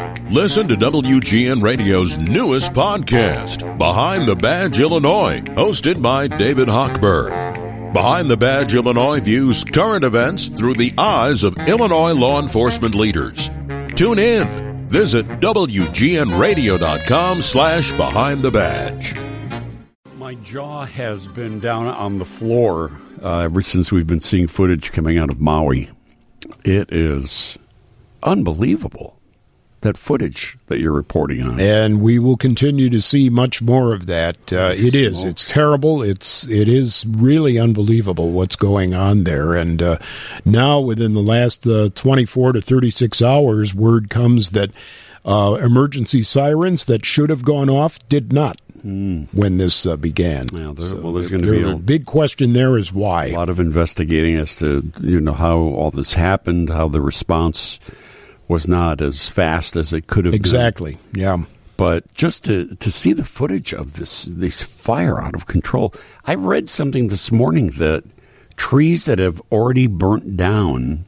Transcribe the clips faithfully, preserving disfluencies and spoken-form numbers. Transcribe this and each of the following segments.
Listen to W G N Radio's newest podcast, Behind the Badge Illinois, hosted by David Hochberg. Behind the Badge Illinois views current events through the eyes of Illinois law enforcement leaders. Tune in. Visit W G N radio dot com slash behind the badge. My jaw has been down on the floor uh, ever since we've been seeing footage coming out of Maui. It is unbelievable, that footage that you're reporting on. And we will continue to see much more of that. Uh, it is. It's terrible. It's it is really unbelievable what's going on there. And uh, now, within the last uh, twenty-four to thirty-six hours, word comes that uh, emergency sirens that should have gone off did not mm. when this uh, began. Yeah, there, so well, there's going to be a big question there is why. A lot of investigating as to, you know, how all this happened, how the response was not as fast as it could have exactly. been. Exactly, yeah. But just to, to see the footage of this this fire out of control, I read something this morning that trees that have already burnt down,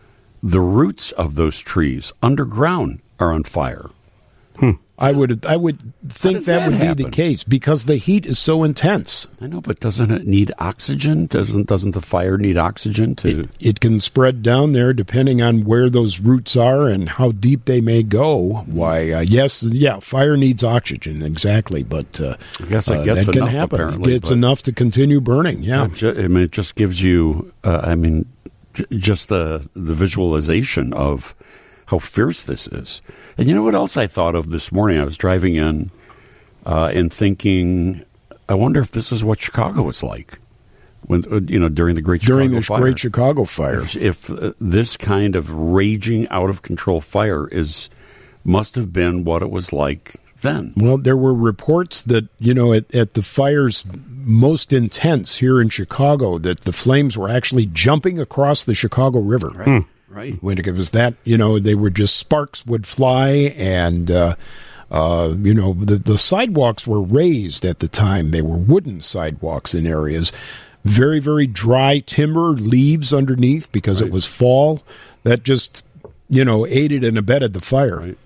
the roots of those trees underground are on fire. Hmm. I would I would think that, that would happen? be the case because the heat is so intense. I know, but doesn't it need oxygen? Doesn't doesn't the fire need oxygen to? It, it can spread down there depending on where those roots are and how deep they may go. Why, uh, yes, yeah, fire needs oxygen, exactly. But uh, I guess it gets uh, that enough. Can happen. Apparently, it gets enough to continue burning. Yeah, I mean, it just gives you. Uh, I mean, j- just the the visualization of how fierce this is. And you know what else I thought of this morning? I was driving in uh, and thinking, I wonder if this is what Chicago was like when you know during the Great during Chicago this Fire. Great Chicago Fire. If, if uh, this kind of raging, out of control fire is must have been what it was like then. Well, there were reports that you know at, at the fire's most intense here in Chicago that the flames were actually jumping across the Chicago River. Right. Hmm. Right. When it was that, you know, they were just sparks would fly and, uh, uh, you know, the, the sidewalks were raised at the time. They were wooden sidewalks in areas. Very, very dry timber, leaves underneath because right. it was fall. That just, you know, aided and abetted the fire. Right.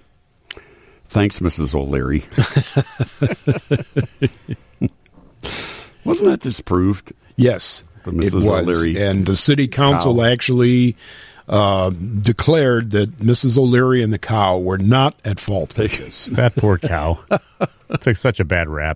Thanks, Missus O'Leary. Wasn't that disproved? Yes, Missus it was. O'Leary and the city council cow. actually uh, declared that Missus O'Leary and the cow were not at fault for this. That poor cow. Took such a bad rap.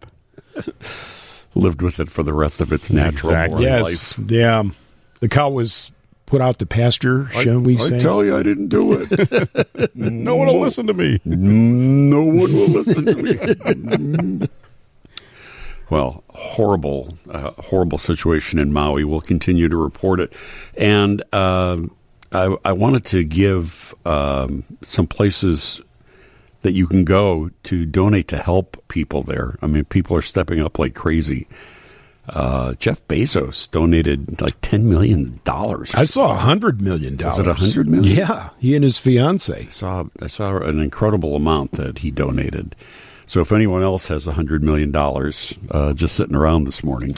Lived with it for the rest of its natural exactly. yes. life. Yeah. The cow was put out to pasture, shall I, we I say? I tell you, I didn't do it. No one will listen to me. No one will listen to me. Well, horrible, uh, horrible situation in Maui. We'll continue to report it. And uh, I, I wanted to give um, some places that you can go to donate to help people there. I mean, people are stepping up like crazy. Uh, Jeff Bezos donated like ten million dollars. I saw one hundred million dollars. Was it one hundred million dollars? Yeah, he and his fiancée. I saw, I saw an incredible amount that he donated. So if anyone else has one hundred million dollars uh, just sitting around this morning,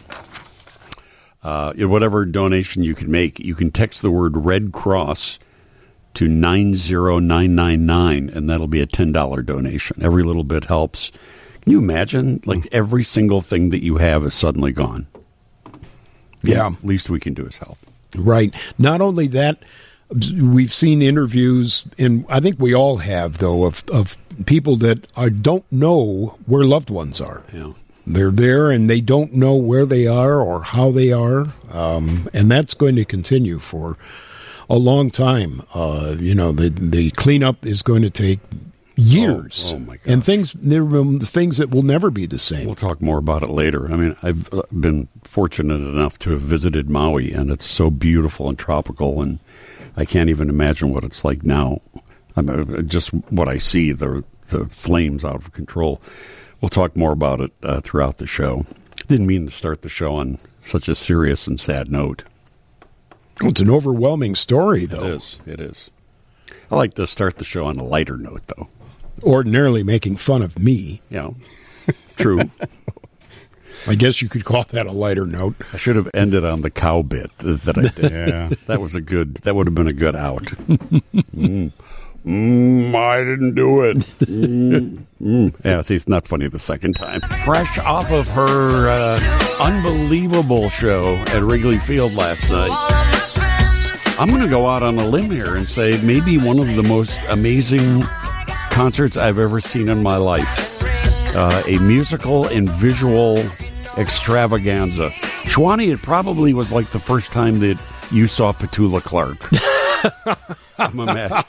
uh, whatever donation you can make, you can text the word Red Cross to nine zero nine nine nine, and that'll be a ten dollars donation. Every little bit helps. Can you imagine? Like every single thing that you have is suddenly gone. Yeah. The least we can do is help. Right. Not only that, we've seen interviews, and I think we all have, though, of, of people that are, don't know where loved ones are. Yeah. They're there, and they don't know where they are or how they are, um, and that's going to continue for a long time. Uh, you know, the the cleanup is going to take years, oh, oh my gosh. and things there are things that will never be the same. We'll talk more about it later. I mean, I've been fortunate enough to have visited Maui, and it's so beautiful and tropical, and I can't even imagine what it's like now. I mean, just what I see, the the flames out of control. We'll talk more about it uh, throughout the show. Didn't mean to start the show on such a serious and sad note. Well, it's an overwhelming story, though. It is. It is. I like to start the show on a lighter note, though. Ordinarily making fun of me. Yeah, true. I guess you could call that a lighter note. I should have ended on the cow bit that I did. Yeah. That was a good, that would have been a good out. Mm. Mm, I didn't do it. mm, mm. Yeah, see, it's not funny the second time. Fresh off of her uh, unbelievable show at Wrigley Field last night, I'm going to go out on a limb here and say maybe one of the most amazing concerts I've ever seen in my life. Uh, a musical and visual extravaganza. Shwani, it probably was like the first time that you saw Petula Clark. I'm imagining.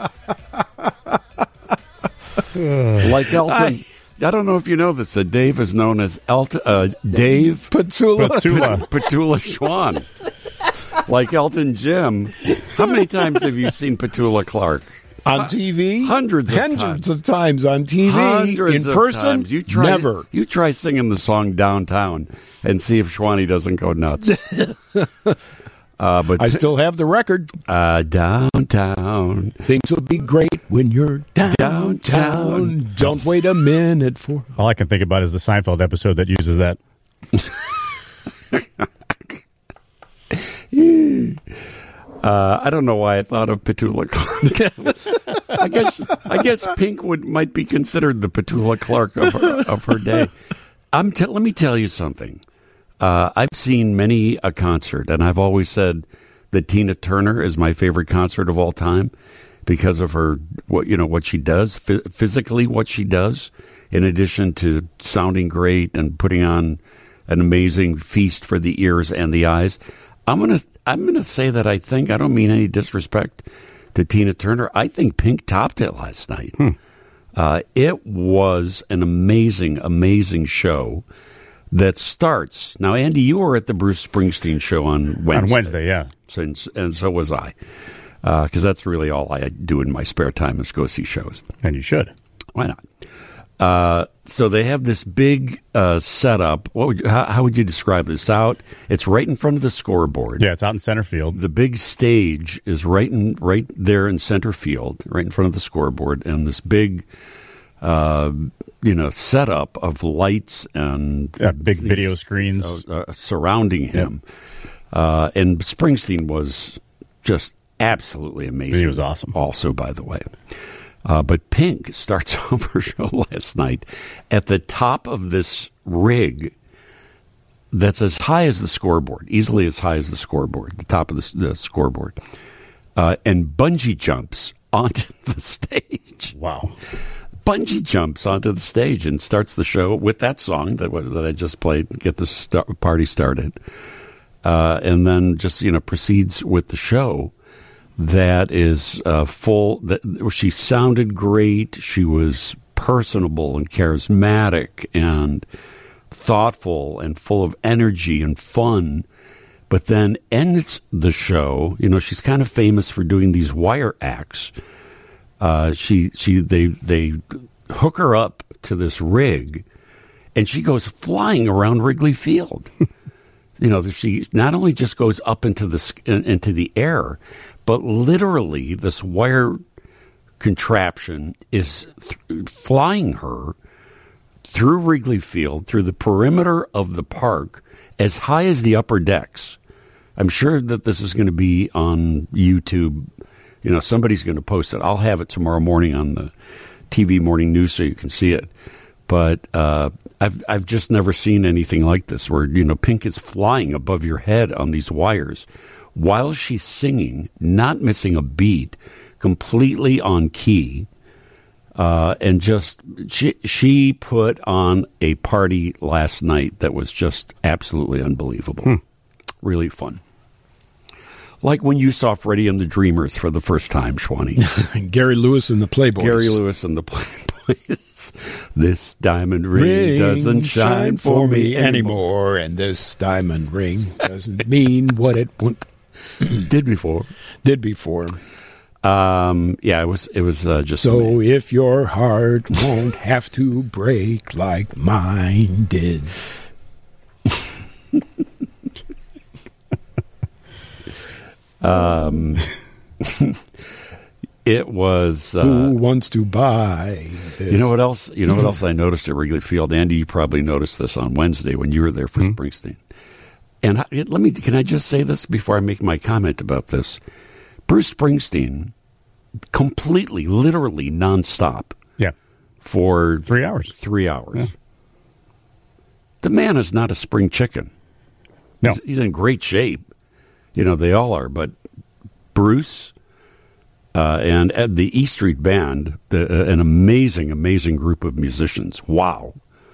Like Elton. I, I don't know if you know this, that Dave is known as Elton, uh, Dave Petula. Petula. Petula Schwan. Like Elton Jim. How many times have you seen Petula Clark? On T V? Hundreds of Hundreds times. of times on T V. Hundreds in of person? times. You try, Never. You try singing the song Downtown and see if Shwani doesn't go nuts. uh, but I still have the record. Uh, downtown. Things will be great when you're downtown. Downtown. Don't wait a minute for... All I can think about is the Seinfeld episode that uses that. Uh, I don't know why I thought of Petula Clark. I guess I guess Pink would might be considered the Petula Clark of her, of her day. I'm t- let me tell you something. Uh, I've seen many a concert, and I've always said that Tina Turner is my favorite concert of all time because of her what you know what she does f- physically, what she does, in addition to sounding great and putting on an amazing feast for the ears and the eyes. I'm gonna I'm gonna say that I think I don't mean any disrespect to Tina Turner. I think Pink topped it last night. Hmm. Uh, it was an amazing, amazing show that starts now. Andy, you were at the Bruce Springsteen show on Wednesday. On Wednesday, yeah, so, and, and so was I, because uh, that's really all I do in my spare time is go see shows. And you should. Why not? Uh, so they have this big uh, setup. What would you, how, how would you describe this? Out, it's right in front of the scoreboard. Yeah, it's out in center field. The big stage is right in right there in center field, right in front of the scoreboard, and this big, uh, you know, setup of lights and yeah, big things, video screens uh, surrounding him. Yep. Uh, and Springsteen was just absolutely amazing. He was awesome. Also, by the way. Uh, but Pink starts off her show last night at the top of this rig that's as high as the scoreboard, easily as high as the scoreboard, the top of the, the scoreboard, uh, and bungee jumps onto the stage. Wow. Bungee jumps onto the stage and starts the show with that song that, that I just played, get the start, party started, uh, and then just, you know, proceeds with the show. That is uh, full. That she sounded great. She was personable and charismatic and thoughtful and full of energy and fun. But then ends the show. You know, she's kind of famous for doing these wire acts. Uh, she she they they hook her up to this rig, and she goes flying around Wrigley Field. You know, she not only just goes up into the into the air, but literally this wire contraption is th- flying her through Wrigley Field, through the perimeter of the park, as high as the upper decks. I'm sure that this is going to be on YouTube. You know, somebody's going to post it. I'll have it tomorrow morning on the T V morning news so you can see it. But uh, I've I've just never seen anything like this, where, you know, Pink is flying above your head on these wires while she's singing, not missing a beat, completely on key, uh, and just she she put on a party last night that was just absolutely unbelievable, hmm. Really fun. Like when you saw Freddie and the Dreamers for the first time, Shwani. Gary Lewis and the Playboys. Gary Lewis and the Playboys. This diamond ring, ring doesn't shine, shine for me anymore. anymore. And this diamond ring doesn't mean what it w- did before. Did before. Um, yeah, it was, it was uh, just So amazing. If your heart won't have to break like mine did. Um, it was. Uh, Who wants to buy this? You know what else? You know what else I noticed at Wrigley Field, Andy? You probably noticed this on Wednesday when you were there for mm-hmm. Springsteen. And I, let me. Can I just say this before I make my comment about this? Bruce Springsteen completely, literally nonstop. Yeah. For three hours. Three hours. Yeah. The man is not a spring chicken. No. He's, he's in great shape. You know, they all are. But Bruce uh, and Ed, the E Street Band, the, uh, an amazing, amazing group of musicians. Wow.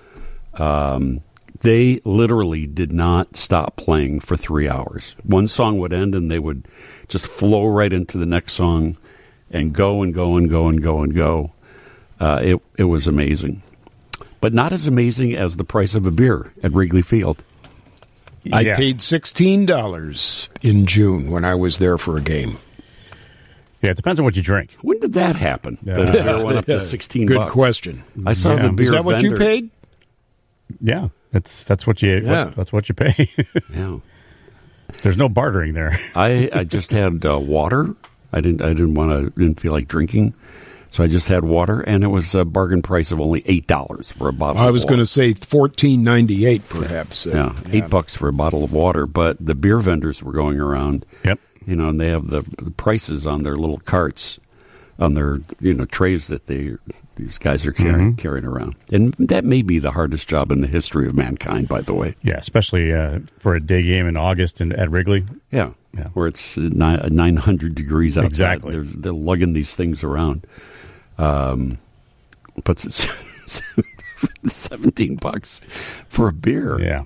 Um, they literally did not stop playing for three hours. One song would end and they would just flow right into the next song and go and go and go and go and go. Uh, it, it was amazing. But not as amazing as the price of a beer at Wrigley Field. I Yeah. paid sixteen dollars in June when I was there for a game. Yeah, it depends on what you drink. When did that happen? Yeah. That a beer went up to sixteen Good bucks. question. I saw Yeah. the beer Is that what you vendor- paid? Yeah, that's that's what you Yeah. what, that's what you pay. Yeah. There's no bartering there. I, I just had uh, water. I didn't I didn't want to didn't feel like drinking, so I just had water, and it was a bargain price of only eight dollars for a bottle. I of was water. going to say fourteen ninety eight, perhaps. Yeah, eight bucks for a bottle of water. But the beer vendors were going around. Yep. You know, and they have the, the prices on their little carts, on their you know trays that they these guys are carrying Mm-hmm. carrying around, and that may be the hardest job in the history of mankind. By the way, Yeah, especially uh, for a day game in August and at Wrigley. yeah, Yeah. where it's nine hundred degrees outside. Exactly. They're, they're lugging these things around. Um, but it's seventeen bucks for a beer. Yeah,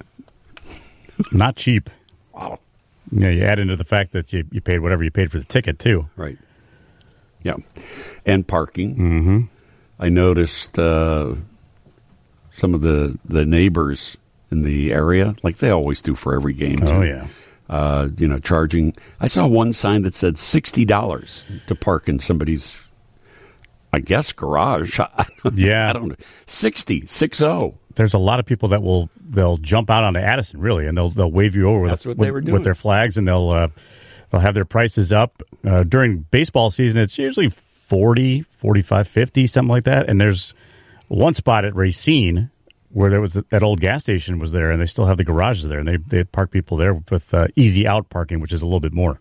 not cheap. Wow. Yeah, you add into the fact that you, you paid whatever you paid for the ticket too. Right. Yeah. And parking. Mm-hmm. I noticed uh, some of the, the neighbors in the area, like they always do for every game. Oh too, yeah. Uh, you know, charging. I saw one sign that said sixty dollars to park in somebody's, I guess, garage. I don't, Yeah. I don't know. sixty, six oh. There's a lot of people that will they'll jump out onto Addison really, and they'll they'll wave you over with, That's what with, they were doing. with their flags, and they'll uh, they'll have their prices up uh, during baseball season. It's usually forty, forty-five, fifty, something like that. And there's one spot at Racine where there was that old gas station was there, and they still have the garages there, and they they park people there with uh, easy out parking, which is a little bit more.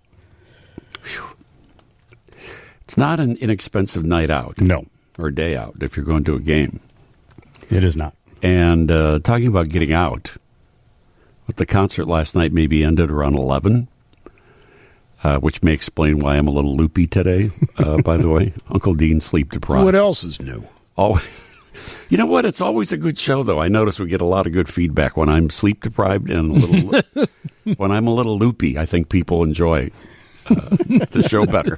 It's not an inexpensive night out. No, Or day out if you're going to a game. it is not. And uh, talking about getting out, with the concert last night maybe ended around eleven, uh, which may explain why I'm a little loopy today, uh, by the way. Uncle Dean sleep deprived. What else is new? Always, you know what? It's always a good show, though. I notice we get a lot of good feedback when I'm sleep deprived and a little when I'm a little loopy. I think people enjoy uh, the show better.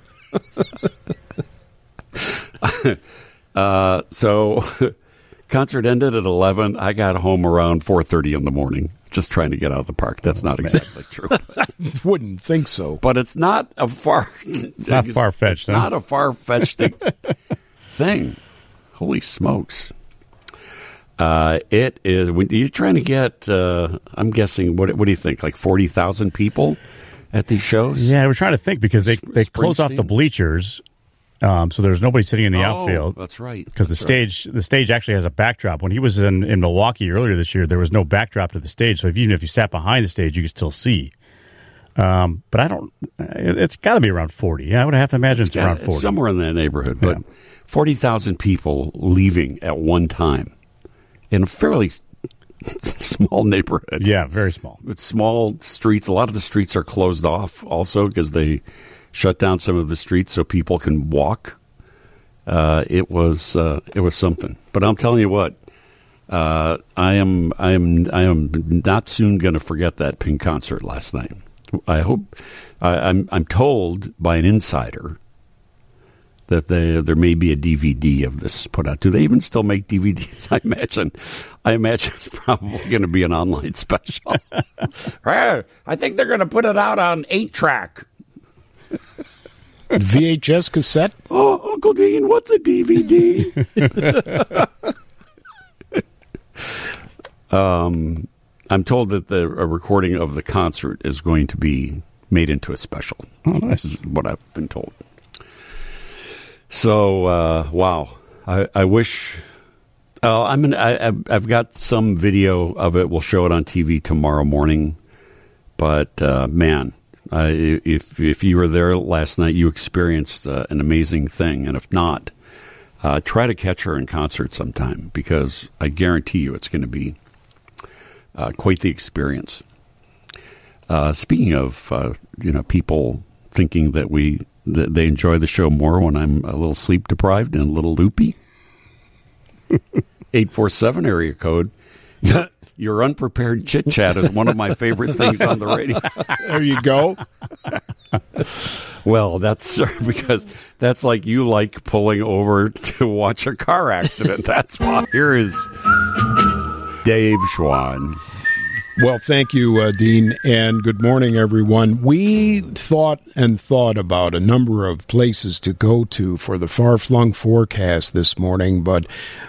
uh, so, concert ended at eleven. I got home around four thirty in the morning, just trying to get out of the park. That's not exactly true, Wouldn't think so. but it's not a far. It's not far fetched. Not a far fetched thing. Holy smokes! Uh, it is. When you're trying to get, uh, I'm guessing. What What do you think? Like forty thousand people at these shows? Yeah, we're trying to think because they they close off the Springsteen? bleachers, um, so there's nobody sitting in the Oh, outfield. that's right. Because the That's right. stage, the stage actually has a backdrop. When he was in, in Milwaukee earlier this year, there was no backdrop to the stage. So if, even if you sat behind the stage, you could still see. Um, but I don't. It, it's got to be around forty. Yeah, I would have to imagine it's, Yeah, around it's forty. somewhere in that neighborhood. But Yeah. forty thousand people leaving at one time in a fairly small neighborhood. Yeah, very small. With small streets. A lot of the streets are closed off also because they shut down some of the streets so people can walk. Uh, it was uh, it was something. But I'm telling you what, uh, I am I am I am not soon going to forget that Pink concert last night. I hope I, I'm I'm told by an insider that they, there may be a D V D of this put out. Do they even still make D V Ds? I imagine. I imagine it's probably going to be an online special. I think they're going to put it out on eight track. V H S cassette? Oh, Uncle Dean, what's a D V D? um, I'm told that the a recording of the concert is going to be made into a special. Oh, nice. This is what I've been told. So, uh, wow. I, I wish. Uh, I'm an, I, I've got some video of it. We'll show it on T V tomorrow morning. But uh, man, Uh, if if you were there last night, you experienced uh, an amazing thing, and if not, uh, try to catch her in concert sometime, because I guarantee you it's going to be uh, quite the experience. Uh, speaking of, uh, you know, people thinking that we that they enjoy the show more when I'm a little sleep deprived and a little loopy. eight four seven area code. Your, your unprepared chit chat is one of my favorite things on the radio. There you go. Well, that's because that's like you like pulling over to watch a car accident. That's why. Here is Dave Schwan. Well, thank you, uh, Dean, and good morning, everyone. We thought and thought about a number of places to go to for the far-flung forecast this morning, but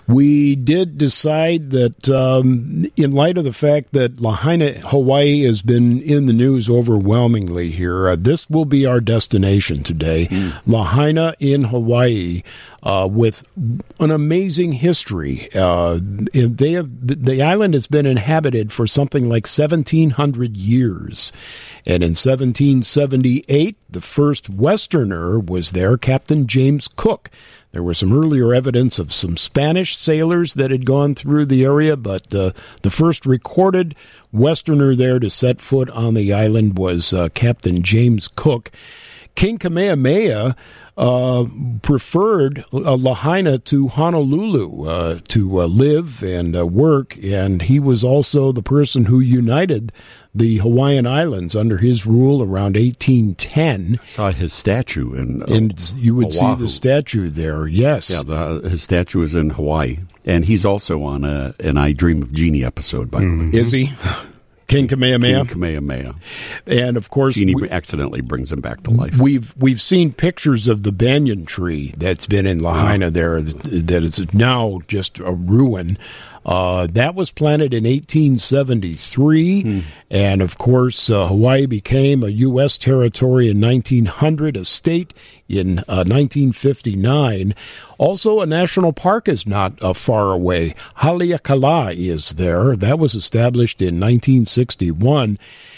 we did decide that um, in light of the fact that Lahaina, Hawaii has been in the news overwhelmingly here, uh, this will be our destination today. Mm. Lahaina in Hawaii. Uh, with an amazing history. Uh, they have, the island has been inhabited for something like seventeen hundred years. And in seventeen seventy-eight, the first Westerner was there, Captain James Cook. There was some earlier evidence of some Spanish sailors that had gone through the area, but uh, the first recorded Westerner there to set foot on the island was uh, Captain James Cook. King Kamehameha Uh, preferred uh, Lahaina to Honolulu uh, to uh, live and uh, work, and he was also the person who united the Hawaiian Islands under his rule around eighteen ten. I saw his statue in uh, and you would Oahu. see the statue there, yes. Yeah, the, his statue is in Hawaii, and he's also on a, an I Dream of Jeannie episode, by mm-hmm. the way. Is he? King Kamehameha. King Kamehameha. And, of course, Jeannie we, accidentally brings him back to life. We've we've seen pictures of the banyan tree that's been in Lahaina oh. there that, that is now just a ruin. Uh, that was planted in eighteen seventy-three, hmm. and, of course, uh, Hawaii became a U S territory in nineteen hundred, a state in uh, nineteen fifty-nine. Also, a national park is not uh, far away. Haleakala is there. That was established in nineteen sixty-one.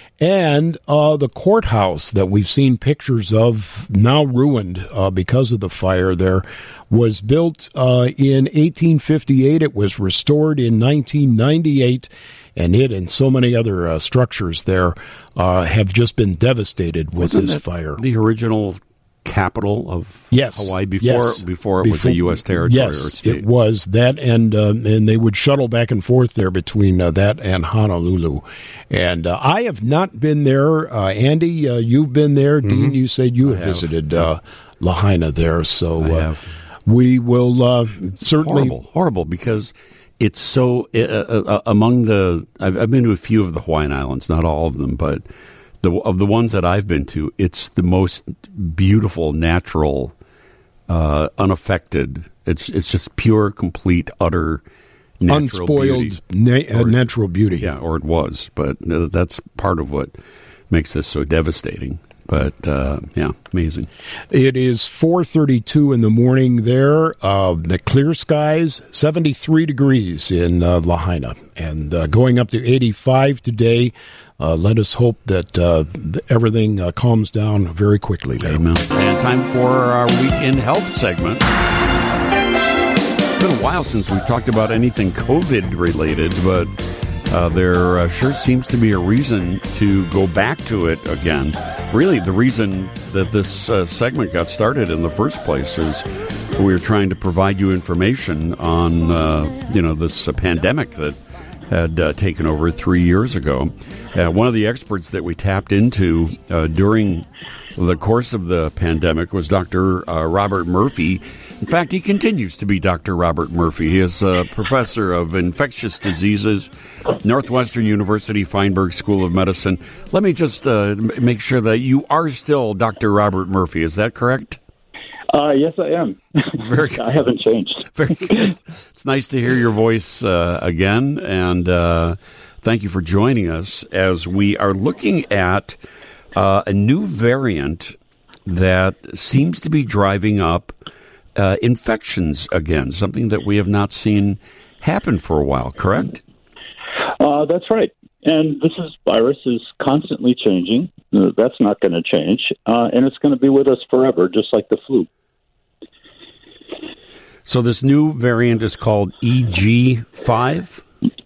And uh, the courthouse that we've seen pictures of, now ruined uh, because of the fire there, was built uh, in eighteen fifty-eight. It was restored in nineteen ninety-eight, and it and so many other uh, structures there uh, have just been devastated with Wasn't this that fire. The original capital of yes, Hawaii before yes. before it before, was a U S territory yes, or state. It was that, and uh, and they would shuttle back and forth there between uh, that and Honolulu. And uh, I have not been there. Uh, Andy, uh, you've been there. Mm-hmm. Dean, you said you have visited uh, Lahaina there. So uh, we will uh, certainly horrible, horrible because it's so uh, uh, among the. I've, I've been to a few of the Hawaiian Islands, not all of them, but. The, of the ones that I've been to, it's the most beautiful, natural, uh, unaffected. It's it's just pure, complete, utter, natural unspoiled, beauty. Na- uh, natural beauty. Yeah, or it was, but that's part of what makes this so devastating. But uh, yeah, amazing. It is four thirty-two in the morning there. Uh, the clear skies, seventy-three degrees in uh, Lahaina, and uh, going up to eighty-five today. Uh, let us hope that uh, everything uh, calms down very quickly there. Amen. And time for our Weekend Health segment. It's been a while since we've talked about anything COVID-related, but uh, there uh, sure seems to be a reason to go back to it again. Really, the reason that this uh, segment got started in the first place is we were trying to provide you information on, uh, you know, this uh, pandemic that had uh, taken over three years ago. Uh, one of the experts that we tapped into uh, during the course of the pandemic was Doctor Uh, Robert Murphy. In fact, he continues to be Doctor Robert Murphy. He is a professor of infectious diseases, Northwestern University Feinberg School of Medicine. Let me just uh, make sure that you are still Doctor Robert Murphy. Is that correct? Uh, yes, I am. Very good. I haven't changed. Very good. It's nice to hear your voice uh, again, and uh, thank you for joining us as we are looking at uh, a new variant that seems to be driving up uh, infections again, something that we have not seen happen for a while, correct? Uh, that's right. And this is, virus is constantly changing. Uh, That's not going to change. Uh, and it's going to be with us forever, just like the flu. So this new variant is called E G five?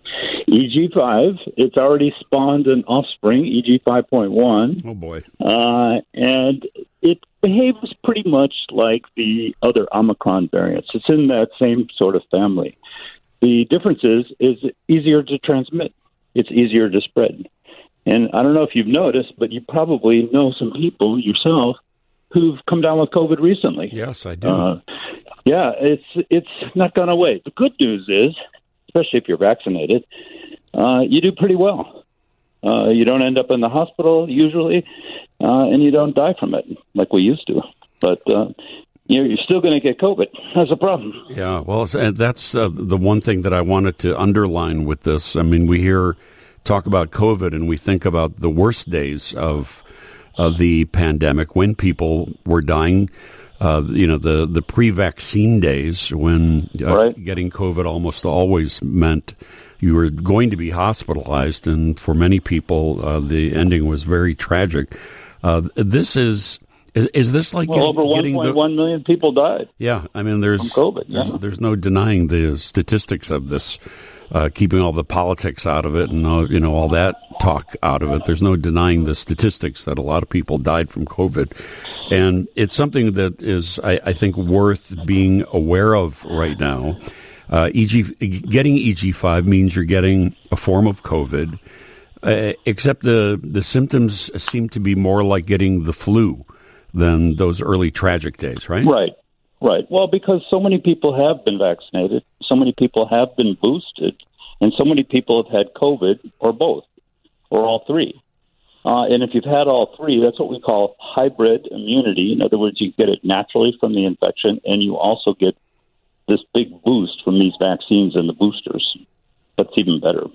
E G five, it's already spawned an offspring, E G five point one. Oh, boy. Uh, and it behaves pretty much like the other Omicron variants. It's in that same sort of family. The difference is, is it's easier to transmit. It's easier to spread. And I don't know if you've noticed, but you probably know some people yourself who've come down with COVID recently. Yes, I do. Uh, yeah, it's it's not gone away. The good news is, especially if you're vaccinated, uh, you do pretty well. Uh, you don't end up in the hospital usually, uh, and you don't die from it like we used to. But uh, you're, you're still going to get COVID. That's a problem. Yeah, well, that's uh, the one thing that I wanted to underline with this. I mean, we hear talk about COVID, and we think about the worst days of of the pandemic when people were dying. Uh, you know, the, the pre-vaccine days when uh, right. getting COVID almost always meant you were going to be hospitalized. And for many people, uh, the ending was very tragic. Uh, this is, is, is this like well, getting, over one point one million people died? Yeah. I mean, there's, from COVID, there's, yeah. there's no denying the statistics of this. Uh, keeping all the politics out of it and, uh, you know, all that talk out of it. There's no denying the statistics that a lot of people died from COVID. And it's something that is, I, I think, worth being aware of right now. Uh, E G, getting E G five means you're getting a form of COVID, uh, except the, the symptoms seem to be more like getting the flu than those early tragic days, right? Right. Right. Well, because so many people have been vaccinated, so many people have been boosted, and so many people have had COVID or both or all three. Uh, and if you've had all three, that's what we call hybrid immunity. In other words, you get it naturally from the infection, and you also get this big boost from these vaccines and the boosters. That's even better.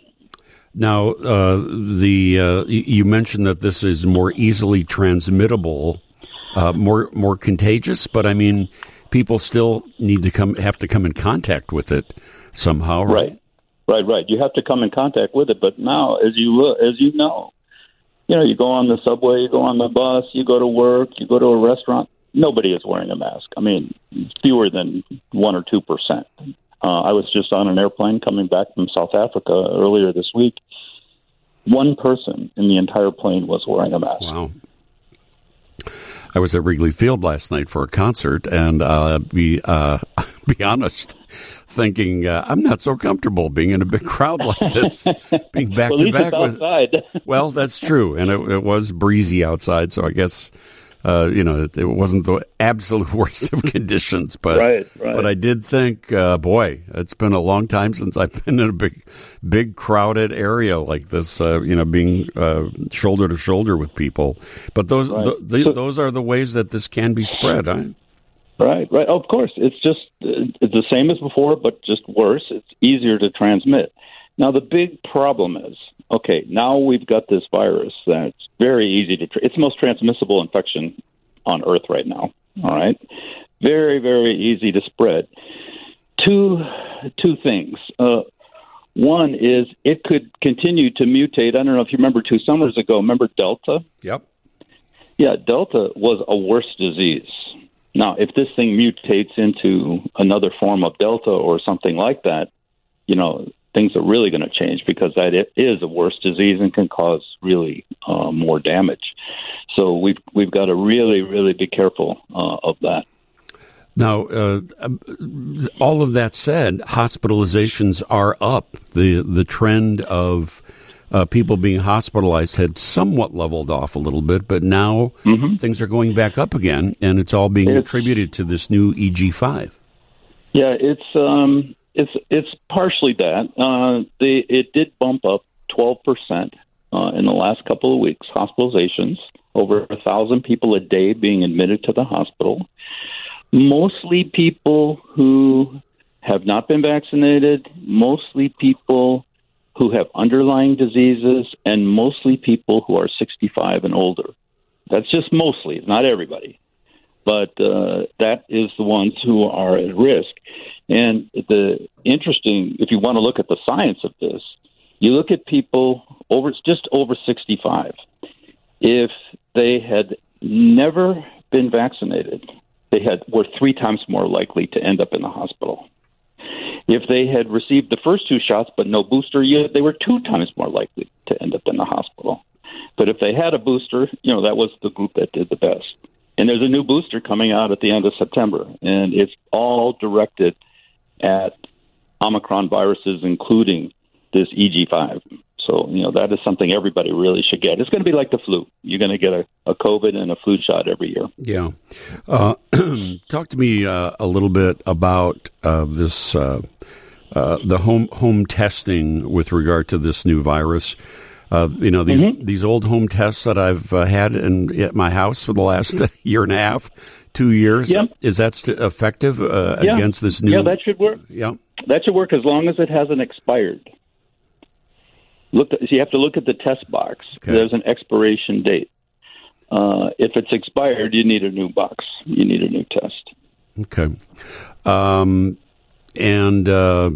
Now, uh, the uh, you mentioned that this is more easily transmittable, uh, more more contagious, but I mean, people still need to come have to come in contact with it somehow, right? Right, right, right. You have to come in contact with it. But now, as you look, as you know, you know, you go on the subway, you go on the bus, you go to work, you go to a restaurant. Nobody is wearing a mask. I mean, fewer than one or two percent. Uh, I was just on an airplane coming back from South Africa earlier this week. One person in the entire plane was wearing a mask. Wow. I was at Wrigley Field last night for a concert, and uh, be uh, be honest, thinking uh, I'm not so comfortable being in a big crowd like this, being back well, to at least back it's with. outside. Well, that's true, and it, it was breezy outside, so I guess uh, you know it, it wasn't the absolute worst of conditions. But right, right. but I did think, uh, boy, it's been a long time since I've been in a big, big crowded area like this. Uh, you know, being uh, shoulder to shoulder with people. But those right. th- th- so, those are the ways that this can be spread. Right? Right, right. Of course, it's just it's the same as before, but just worse. It's easier to transmit. Now, the big problem is, okay, now we've got this virus that's very easy to. Tra- it's the most transmissible infection on Earth right now. All right, very, very easy to spread. Two, two things. Uh, one is it could continue to mutate. I don't know if you remember two summers ago. Remember Delta? Yep. Yeah, Delta was a worse disease. Now, if this thing mutates into another form of Delta or something like that, you know, things are really going to change because that it is a worse disease and can cause really uh, more damage. So we've we've got to really, really be careful uh, of that. Now, uh, all of that said, hospitalizations are up. The the trend of uh, people being hospitalized had somewhat leveled off a little bit, but now mm-hmm. things are going back up again, and it's all being it's, attributed to this new E G five. Yeah, it's um, it's it's partially that. Uh, they, it did bump up twelve percent uh, in the last couple of weeks. Hospitalizations, over a thousand people a day being admitted to the hospital. Mostly people who have not been vaccinated, mostly people who have underlying diseases, and mostly people who are sixty-five and older. That's just mostly, not everybody. But uh, that is the ones who are at risk. And the interesting, if you want to look at the science of this, You look at people over just over sixty-five. If they had never been vaccinated, they had were three times more likely to end up in the hospital. If they had received the first two shots but no booster yet, they were two times more likely to end up in the hospital. But if they had a booster, you know, that was the group that did the best. And there's a new booster coming out at the end of September, and it's all directed at Omicron viruses, including this E G five. So, you know, that is something everybody really should get. It's going to be like the flu. You're going to get a, a COVID and a flu shot every year. Yeah. Uh, talk to me uh, a little bit about uh, this, uh, uh, the home home testing with regard to this new virus. Uh, you know, these mm-hmm. these old home tests that I've uh, had in at my house for the last year and a half, two years. Yep. Is that st- effective uh, yeah. against this new? Yeah, that should work. Yeah. That should work as long as it hasn't expired. Look, so you have to look at the test box. Okay. There's an expiration date. Uh, if it's expired, you need a new box. You need a new test. Okay. Um, and uh,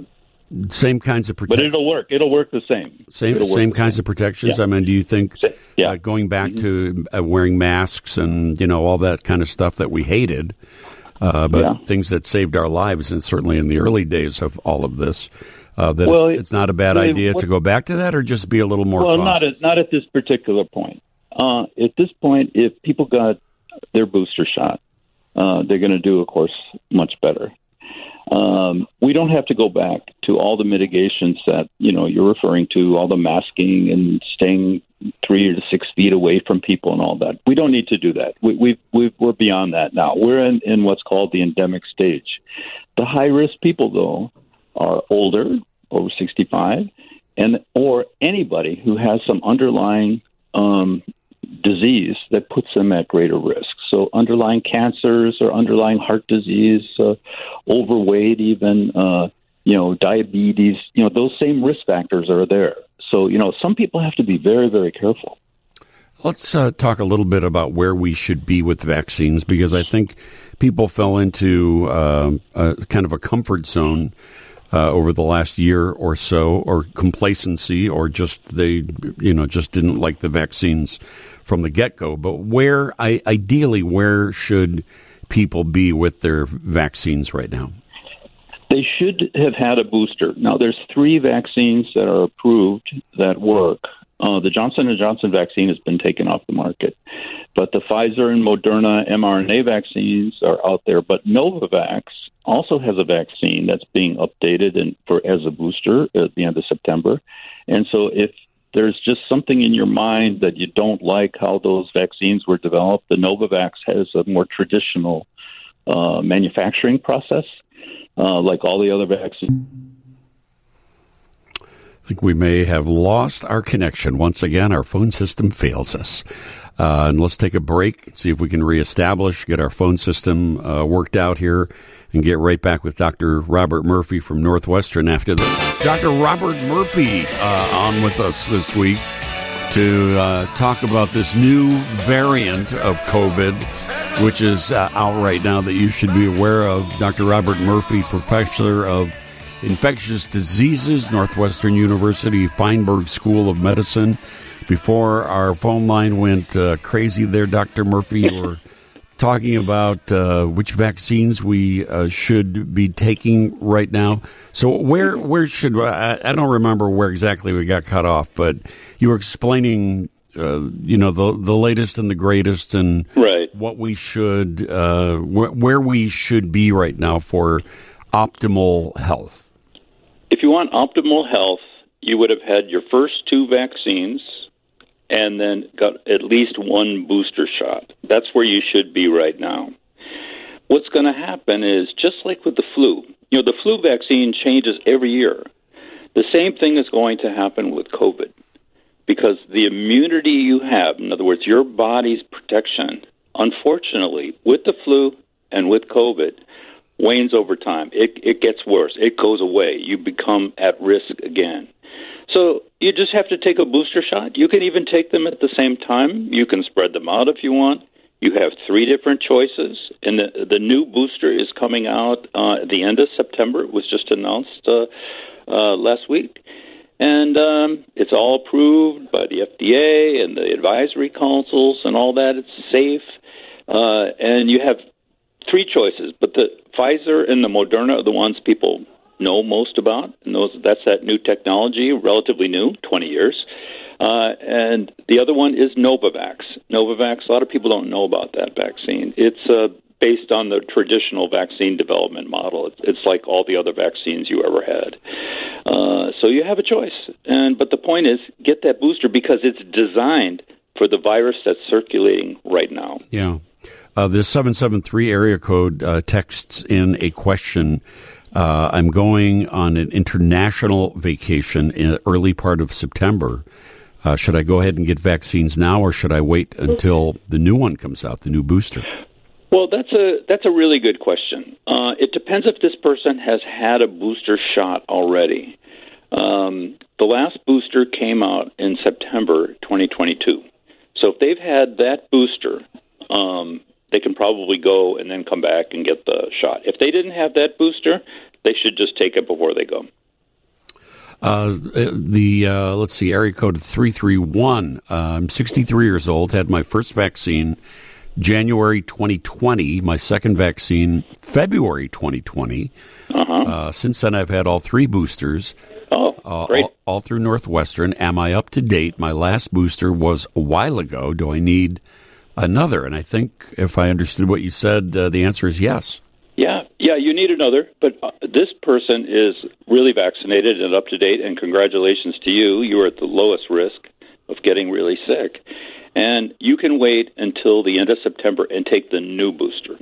same kinds of protections. But it'll work. It'll work the same. Same it'll same kinds same. of protections. Yeah. I mean, do you think yeah. uh, going back mm-hmm. to uh, wearing masks and, you know, all that kind of stuff that we hated, uh, but yeah. things that saved our lives, and certainly in the early days of all of this, Uh, that well, it's, it's not a bad it, idea what, to go back to that, or just be a little more well, cautious? not at, not at this particular point. Uh, at this point, if people got their booster shot, uh, they're going to do, of course, much better. Um, we don't have to go back to all the mitigations that, you know, you're referring to, all the masking and staying three to six feet away from people and all that. We don't need to do that. We, we've, we've, we're beyond that now. We're in, in what's called the endemic stage. The high-risk people, though, are older, over sixty-five, and or anybody who has some underlying um, disease that puts them at greater risk. So underlying cancers or underlying heart disease, uh, overweight even, uh, you know, diabetes, you know, those same risk factors are there. So, you know, some people have to be very, very careful. Let's uh, talk a little bit about where we should be with vaccines, because I think people fell into uh, a kind of a comfort zone Uh, over the last year or so, or complacency, or just they, you know, just didn't like the vaccines from the get-go. But where, I, ideally, where should people be with their vaccines right now? They should have had a booster. Now, there's three vaccines that are approved that work. Uh, the Johnson and Johnson vaccine has been taken off the market, but the Pfizer and Moderna mRNA vaccines are out there. But Novavax also has a vaccine that's being updated and for as a booster at the end of September. And so if there's just something in your mind that you don't like how those vaccines were developed, the Novavax has a more traditional uh, manufacturing process, uh, like all the other vaccines. I think we may have lost our connection. Once again, our phone system fails us. Uh, and let's take a break, see if we can reestablish, get our phone system uh, worked out here, and get right back with Doctor Robert Murphy from Northwestern after this. Doctor Robert Murphy uh, on with us this week to uh, talk about this new variant of COVID, which is uh, out right now that you should be aware of. Doctor Robert Murphy, professor of infectious diseases, Northwestern University Feinberg School of Medicine. Before our phone line went uh, crazy there, Doctor Murphy, you were talking about uh, which vaccines we uh, should be taking right now. So where where should I, I don't remember where exactly we got cut off, but you were explaining, uh, you know, the the latest and the greatest, and right. what we should uh, wh- where we should be right now for optimal health. If you want optimal health, you would have had your first two vaccines and then got at least one booster shot. That's where you should be right now. What's going to happen is, just like with the flu, you know, the flu vaccine changes every year. The same thing is going to happen with COVID, because the immunity you have, in other words, your body's protection, unfortunately, with the flu and with COVID, wanes over time. It, it gets worse. It goes away. You become at risk again. So you just have to take a booster shot. You can even take them at the same time. You can spread them out if you want. You have three different choices. And the, the new booster is coming out uh, at the end of September. It was just announced uh, uh, last week. And um, it's all approved by the F D A and the advisory councils and all that. It's safe. Uh, and you have three choices, but the Pfizer and the Moderna are the ones people know most about. And those that's that new technology, relatively new, twenty years. Uh, and the other one is Novavax. Novavax, a lot of people don't know about that vaccine. It's uh, based on the traditional vaccine development model. It's, it's like all the other vaccines you ever had. Uh, so you have a choice. And but the point is, get that booster because it's designed for the virus that's circulating right now. Yeah. Uh, the seven seven three area code uh, texts in a question. Uh, I'm going on an international vacation in the early part of September. Uh, should I go ahead and get vaccines now, or should I wait until the new one comes out, the new booster? Well, that's a that's a really good question. Uh, it depends if this person has had a booster shot already. Um, the last booster came out in September twenty twenty-two. So if they've had that booster, um, they can probably go and then come back and get the shot. If they didn't have that booster, they should just take it before they go. Uh, the, uh, let's see, area code three three one. Uh, I'm sixty-three years old, had my first vaccine January twenty twenty, my second vaccine February twenty twenty. Uh-huh. Uh, since then, I've had all three boosters. Oh, uh, great. All, all through Northwestern. Am I up to date? My last booster was a while ago. Do I need another? And I think if I understood what you said, uh, the answer is yes. Yeah, yeah, you need another, but uh, this person is really vaccinated and up to date, and congratulations to you. You are at the lowest risk of getting really sick. And you can wait until the end of September and take the new booster.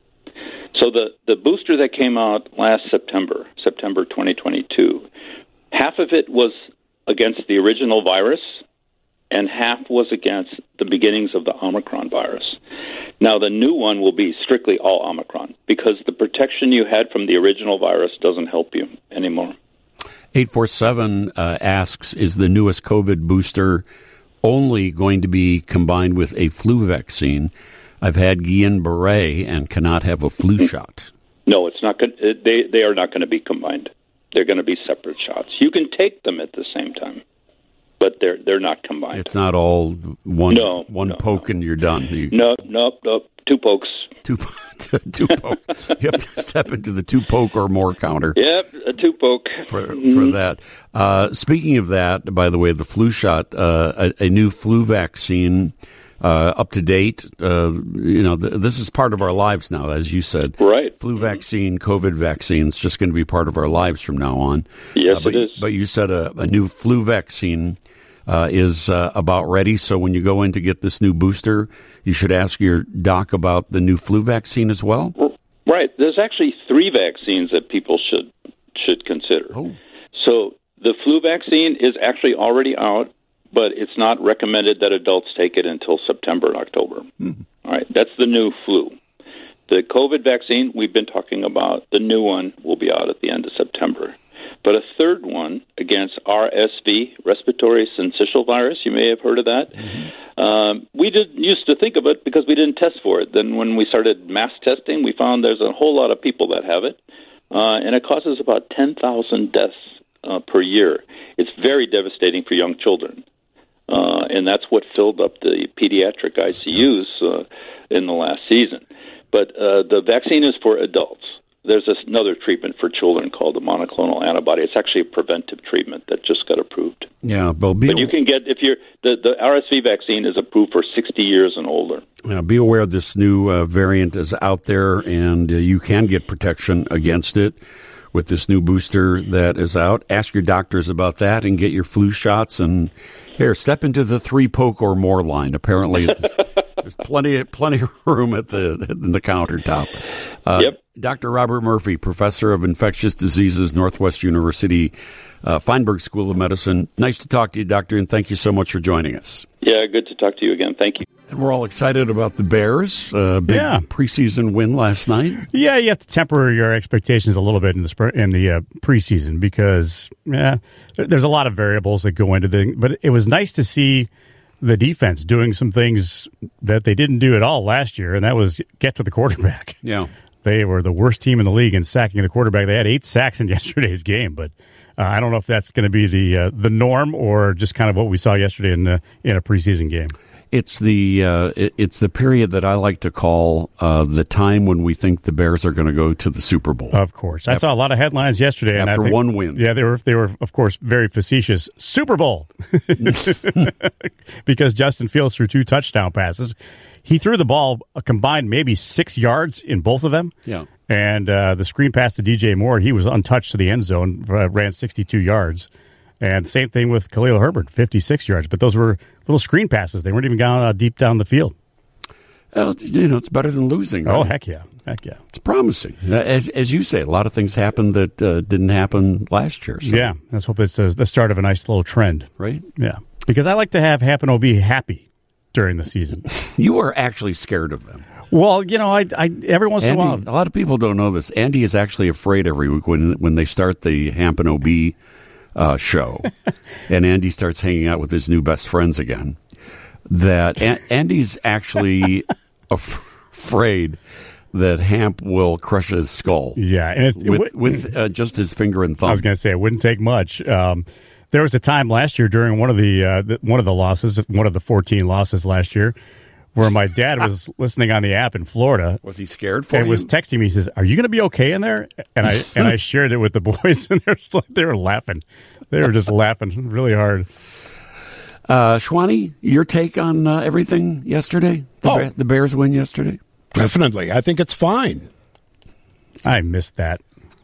So the, the booster that came out last September, September twenty twenty-two, half of it was against the original virus, and half was against the beginnings of the Omicron virus. Now, the new one will be strictly all Omicron because the protection you had from the original virus doesn't help you anymore. eight four seven uh, asks, is the newest COVID booster only going to be combined with a flu vaccine? I've had Guillain-Barré and cannot have a flu shot. No, it's not good. They, they are not going to be combined. They're going to be separate shots. You can take them at the same time, but they're they're not combined. It's not all one no, one no, poke no. and you're done. You, no, no, no, two pokes. Two, two poke. You have to step into the two poke or more counter. Yep, a two poke. For, mm-hmm. for that. Uh, speaking of that, by the way, the flu shot, uh, a, a new flu vaccine, uh, up to date. Uh, you know, th- this is part of our lives now, as you said. Right. Flu vaccine, COVID vaccine is just going to be part of our lives from now on. Yes, uh, but, it is. But you said a, a new flu vaccine uh, is uh, about ready. So when you go in to get this new booster, you should ask your doc about the new flu vaccine as well. Right. There's actually three vaccines that people should should consider. Oh. So the flu vaccine is actually already out, but it's not recommended that adults take it until September and October. Mm-hmm. All right. That's the new flu. The COVID vaccine we've been talking about, the new one will be out at the end of September. But a third one against R S V, respiratory syncytial virus, you may have heard of that. Mm-hmm. Um, we did used to think of it because we didn't test for it. Then when we started mass testing, we found there's a whole lot of people that have it, uh, and it causes about ten thousand deaths uh, per year. It's very devastating for young children, uh, and that's what filled up the pediatric I C Us uh, in the last season. But uh, the vaccine is for adults. There's this another treatment for children called the monoclonal antibody. It's actually a preventive treatment that just got approved. Yeah, but, be but you can get, if you're, the, the R S V vaccine is approved for sixty years and older. Yeah, be aware this new uh, variant is out there, and uh, you can get protection against it with this new booster that is out. Ask your doctors about that and get your flu shots. And here, step into the three poke or more line. Apparently, there's plenty, plenty of room at the in the countertop. Uh, yep. Doctor Robert Murphy, professor of infectious diseases, Northwest University, uh, Feinberg School of Medicine. Nice to talk to you, doctor, and thank you so much for joining us. Yeah, good to talk to you again. Thank you. And we're all excited about the Bears. Uh, big yeah. preseason win last night. Yeah, you have to temper your expectations a little bit in the spring, in the uh, preseason because yeah, there's a lot of variables that go into the. But it was nice to see the defense doing some things that they didn't do at all last year, and that was get to the quarterback. Yeah. they were the worst team in the league in sacking the quarterback. They had eight sacks in yesterday's game, but uh, I don't know if that's going to be the uh, the norm or just kind of what we saw yesterday in the, in a preseason game. It's the uh, it, it's the period that I like to call uh, the time when we think the Bears are going to go to the Super Bowl. Of course, I saw a lot of headlines yesterday. After and I think, one win, yeah, they were they were of course very facetious. Super Bowl because Justin Fields threw two touchdown passes. He threw the ball a combined maybe six yards in both of them. Yeah, and uh, the screen pass to D J Moore, he was untouched to the end zone, uh, ran sixty-two yards. And same thing with Khalil Herbert, fifty-six yards. But those were little screen passes. They weren't even gone uh, deep down the field. Well, you know, it's better than losing. Right? Oh, heck yeah. Heck yeah. It's promising. As as you say, a lot of things happened that uh, didn't happen last year. So. Yeah, let's hope it's uh, the start of a nice little trend. Right? Yeah. Because I like to have Happen O be happy during the season. You are actually scared of them. Well, you know, I, I every once Andy, in a while. A lot of people don't know this. Andy is actually afraid every week when when they start the Hampton O B uh, show, and Andy starts hanging out with his new best friends again, that a- Andy's actually af- afraid that Hamp will crush his skull. Yeah, and it, with, it, with uh, just his finger and thumb. I was going to say it wouldn't take much. Um, there was a time last year during one of the, uh, the one of the losses, one of the fourteen losses last year, where my dad was listening on the app in Florida. Was he scared for and you? was texting me. He says, "Are you going to be okay in there?" And I and I shared it with the boys, and they were, they were laughing. They were just laughing really hard. Uh, Schwani, your take on uh, everything yesterday? The, Oh. Bear, the Bears win yesterday? Definitely. I think it's fine. I missed that.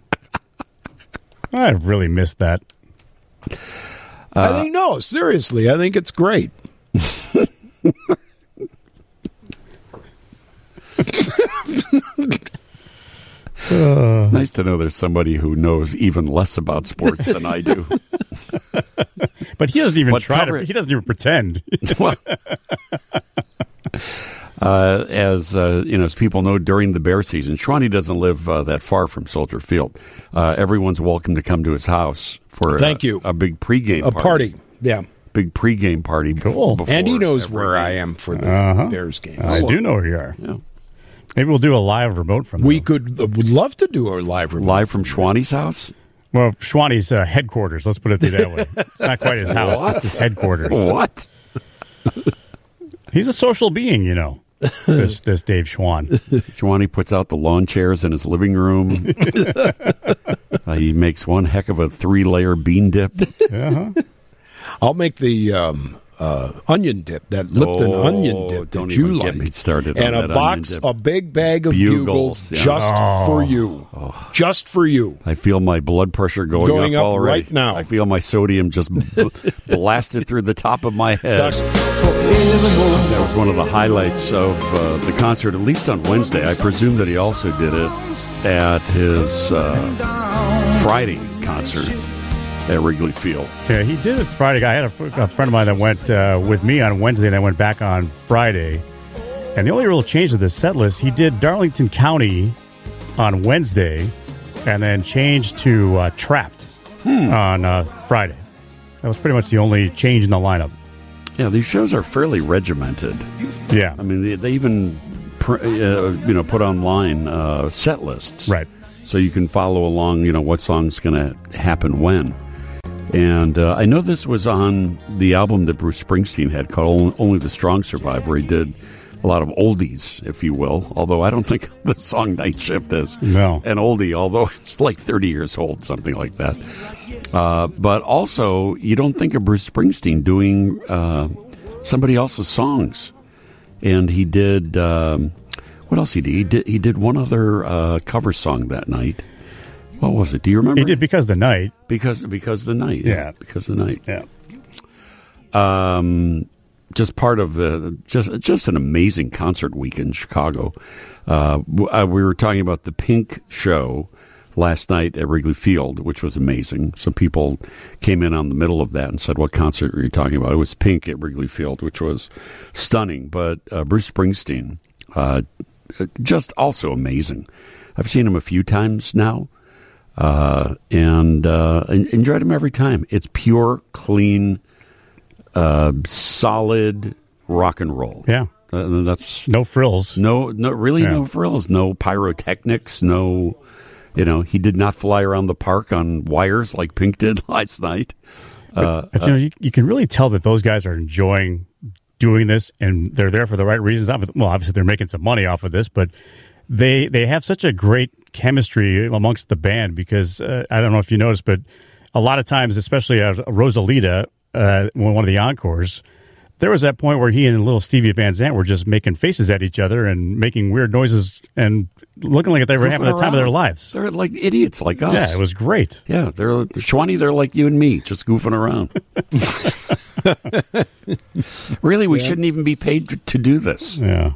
I really missed that. I think, no, seriously, I think it's great. Uh, nice to know there's somebody who knows even less about sports than I do. But he doesn't even But try cover to. it. He doesn't even pretend. Well, uh, as uh, you know, as people know, during the Bear season, Schwani doesn't live uh, that far from Soldier Field. Uh, everyone's welcome to come to his house for Thank a, you. a big pregame A party. party. Yeah. Big pregame party. Cool. Before And he knows every where game. I am for the Uh-huh. Bears game. I do know where you are. Yeah. Maybe we'll do a live remote from We there. could uh, would love to do a live remote. Live from Schwani's house. Well, Schwani's uh, headquarters. Let's put it that way. It's not quite his house. What? It's his headquarters. What? He's a social being, you know. This this Dave Schwan. Schwani puts out the lawn chairs in his living room. uh, he makes one heck of a three-layer bean dip. Uh-huh. I'll make the um, uh, onion dip, that Lipton Oh, onion dip don't that you even like. get me started and on a that box, onion dip. a big bag of Bugles, bugles, yeah. just Oh. for you. Just for you. I feel my blood pressure going, Going up already. right now. I feel my sodium just b- blasted through the top of my head. Just That was one of the highlights of uh, the concert, at least on Wednesday. I presume that he also did it at his uh, Friday concert at Wrigley Field. Yeah, he did it Friday. I had a, fr- a friend of mine that went uh, with me on Wednesday, and I went back on Friday. And the only real change to the set list, he did Darlington County on Wednesday, and then changed to uh, Trapped Hmm. on uh, Friday. That was pretty much the only change in the lineup. Yeah, these shows are fairly regimented. Yeah, I mean, they, they even pr- uh, you know put online uh, set lists, right. So you can follow along. You know what song's going to happen when. And uh, I know this was on the album that Bruce Springsteen had called "Only the Strong Survive," where he did a lot of oldies, if you will. Although I don't think the song "Night Shift" is No. an oldie, although it's like thirty years old, something like that. Uh, but also, you don't think of Bruce Springsteen doing uh, somebody else's songs. And he did, um, what else he did? He did, he did one other uh, cover song that night. What was it? Do you remember? He did Because the Night. Because because the night. Yeah. Because the night. Yeah. Um, just part of the just just an amazing concert week in Chicago. Uh, w- uh, we were talking about the Pink show last night at Wrigley Field, which was amazing. Some people came in on the middle of that and said, "What concert are you talking about?" It was Pink at Wrigley Field, which was stunning. But uh, Bruce Springsteen, uh, just also amazing. I've seen him a few times now. Uh, and uh, enjoyed him every time. It's pure, clean, uh, solid rock and roll. Yeah. Uh, that's no frills. No, no, really, Yeah. no frills. No pyrotechnics. No, you know, he did not fly around the park on wires like Pink did last night. Uh, But, you know, you, you can really tell that those guys are enjoying doing this, and they're there for the right reasons. Well, obviously they're making some money off of this, but they they have such a great chemistry amongst the band because uh, I don't know if you noticed, but a lot of times, especially uh, Rosalita, uh, one of the encores, there was that point where he and little Stevie Van Zandt were just making faces at each other and making weird noises and looking like they were having the time of their lives. They're like idiots like us. Yeah, it was great. Yeah, they're Schwani, they're like you and me, just goofing around. Really, we yeah. shouldn't even be paid to, to do this. Yeah.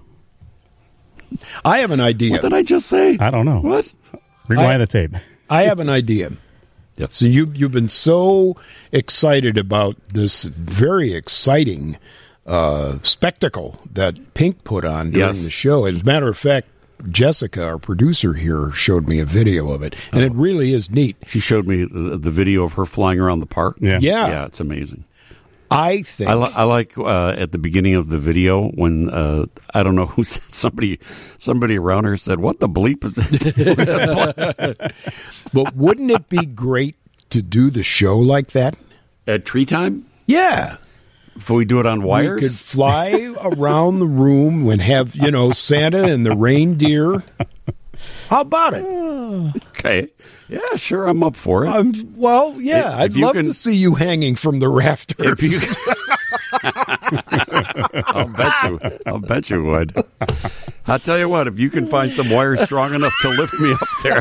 I have an idea. What did I just say? I don't know. What? Rewind I, the tape. I have an idea. Yep. So you, you've been so excited about this very exciting uh, spectacle that Pink put on during yes. the show. As a matter of fact, Jessica, our producer here, showed me a video of it, and oh. it really is neat. She showed me the, the video of her flying around the park. Yeah, yeah, yeah it's amazing. I think I, li- I like uh, at the beginning of the video when uh, I don't know who said somebody somebody around her said, "What the bleep is it?" But wouldn't it be great to do the show like that at Tree Time? Yeah. If we do it on wires, we could fly around the room and have, you know, Santa and the reindeer. How about it? Okay. Yeah, sure. I'm up for it. Um, well, yeah. If, I'd if love can, to see you hanging from the rafters. If you, I'll bet you. I'll bet you would. I'll tell you what. If you can find some wires strong enough to lift me up there,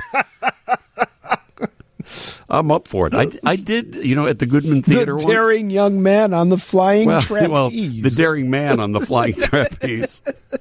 I'm up for it. I, I did, you know, at the Goodman Theater The daring once. young man on the flying well, trapeze. Well, the daring man on the flying trapeze.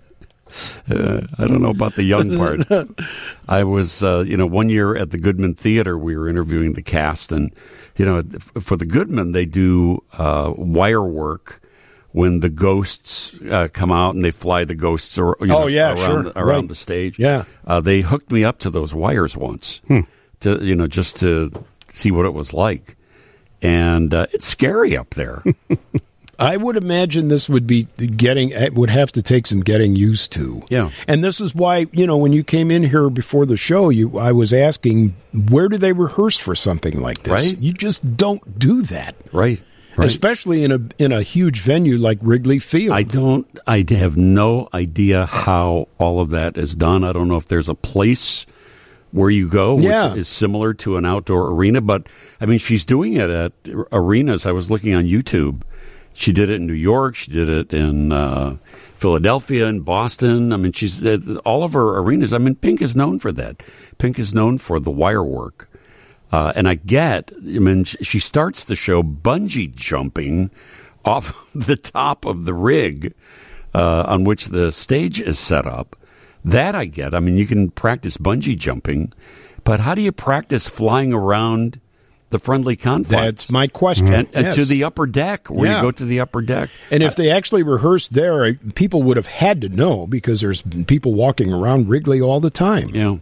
Uh, I don't know about the young part. I was, uh, you know, one year at the Goodman Theater, we were interviewing the cast, and, you know, for the Goodman, they do uh, wire work when the ghosts uh, come out and they fly the ghosts or, you know, oh, yeah, around, sure. around right. the stage. Yeah. Uh, they hooked me up to those wires once, hmm. to you know, just to see what it was like. And uh, it's scary up there. I would imagine this would be getting, it would have to take some getting used to. Yeah. And this is why, you know, when you came in here before the show, you, I was asking, where do they rehearse for something like this? Right. You just don't do that. Right. Right. Especially in a in a huge venue like Wrigley Field. I don't, I have no idea how all of that is done. I don't know if there's a place where you go, yeah. which is similar to an outdoor arena. But, I mean, she's doing it at arenas. I was looking on YouTube. She did it in New York. She did it in uh, Philadelphia and Boston. I mean, she's uh, all of her arenas. I mean, Pink is known for that. Pink is known for the wire work. Uh, and I get, I mean, she starts the show bungee jumping off the top of the rig uh, on which the stage is set up. That I get. I mean, you can practice bungee jumping, but how do you practice flying around the friendly confines? That's my question. And, and yes. to the upper deck, where yeah. you go to the upper deck. And if they actually rehearsed there, people would have had to know because there's people walking around Wrigley all the time. Yeah.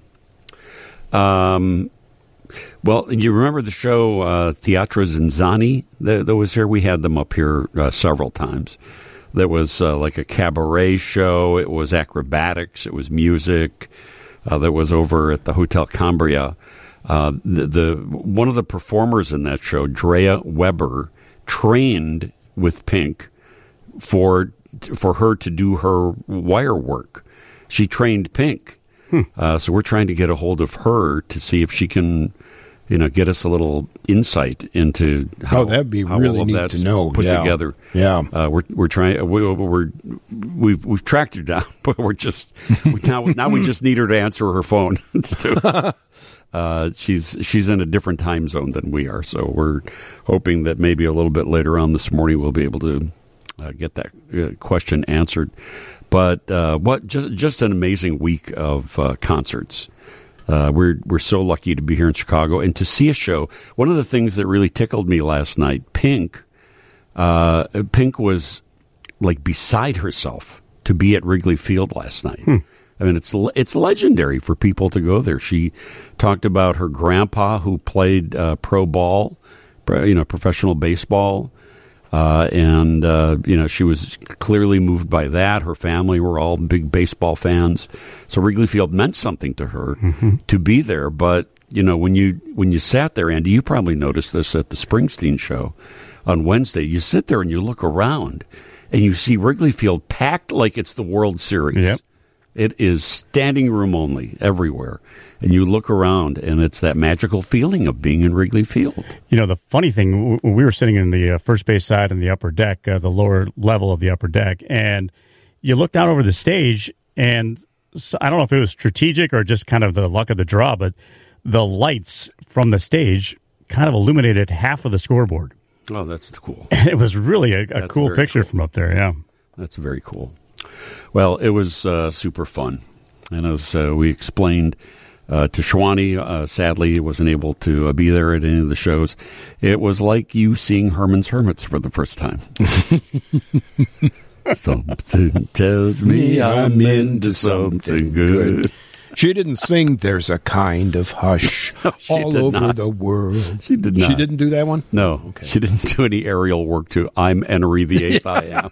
Um. Well, you remember the show uh, Teatro Zinzanni that, that was here? We had them up here uh, several times. That was uh, like a cabaret show. It was acrobatics. It was music. Uh, that was over at the Hotel Cambria. Uh, the, the one of the performers in that show, Drea Weber, trained with Pink for for her to do her wire work. She trained Pink. Hmm. Uh, so we're trying to get a hold of her to see if she can, you know, get us a little insight into how, oh, that'd be how really all of neat that's to know. put yeah. together. Yeah, uh, we're we're trying. We, we're we've we've tracked her down, but we're just we, now now we just need her to answer her phone. to, uh, she's she's in a different time zone than we are, so we're hoping that maybe a little bit later on this morning we'll be able to uh, get that uh, question answered. But uh, what just just an amazing week of uh, concerts. Uh, we're we're so lucky to be here in Chicago and to see a show. One of the things that really tickled me last night, Pink, uh, Pink was like beside herself to be at Wrigley Field last night. Hmm. I mean, it's it's legendary for people to go there. She talked about her grandpa who played uh, pro ball, you know, professional baseball. Uh, and, uh, you know, she was clearly moved by that. Her family were all big baseball fans. So Wrigley Field meant something to her mm-hmm. to be there. But, you know, when you when you sat there, Andy, you probably noticed this at the Springsteen show on Wednesday. You sit there and you look around and you see Wrigley Field packed like it's the World Series. Yep. It is standing room only everywhere. And you look around, and it's that magical feeling of being in Wrigley Field. You know, the funny thing, we were sitting in the uh, first base side in the upper deck, uh, the lower level of the upper deck, and you look down over the stage, and so, I don't know if it was strategic or just kind of the luck of the draw, but the lights from the stage kind of illuminated half of the scoreboard. Oh, that's cool. And it was really a, a cool picture cool. from up there, yeah. That's very cool. Well, it was uh, super fun. And as uh, we explained uh, to Shwani, uh, sadly, wasn't able to uh, be there at any of the shows. It was like you seeing Herman's Hermits for the first time. Something tells me I'm into something good. She didn't sing There's a Kind of Hush no, all over not. the world. She did not. She didn't do that one? No. Okay. She didn't do any aerial work to I'm Enery the Eighth I Am.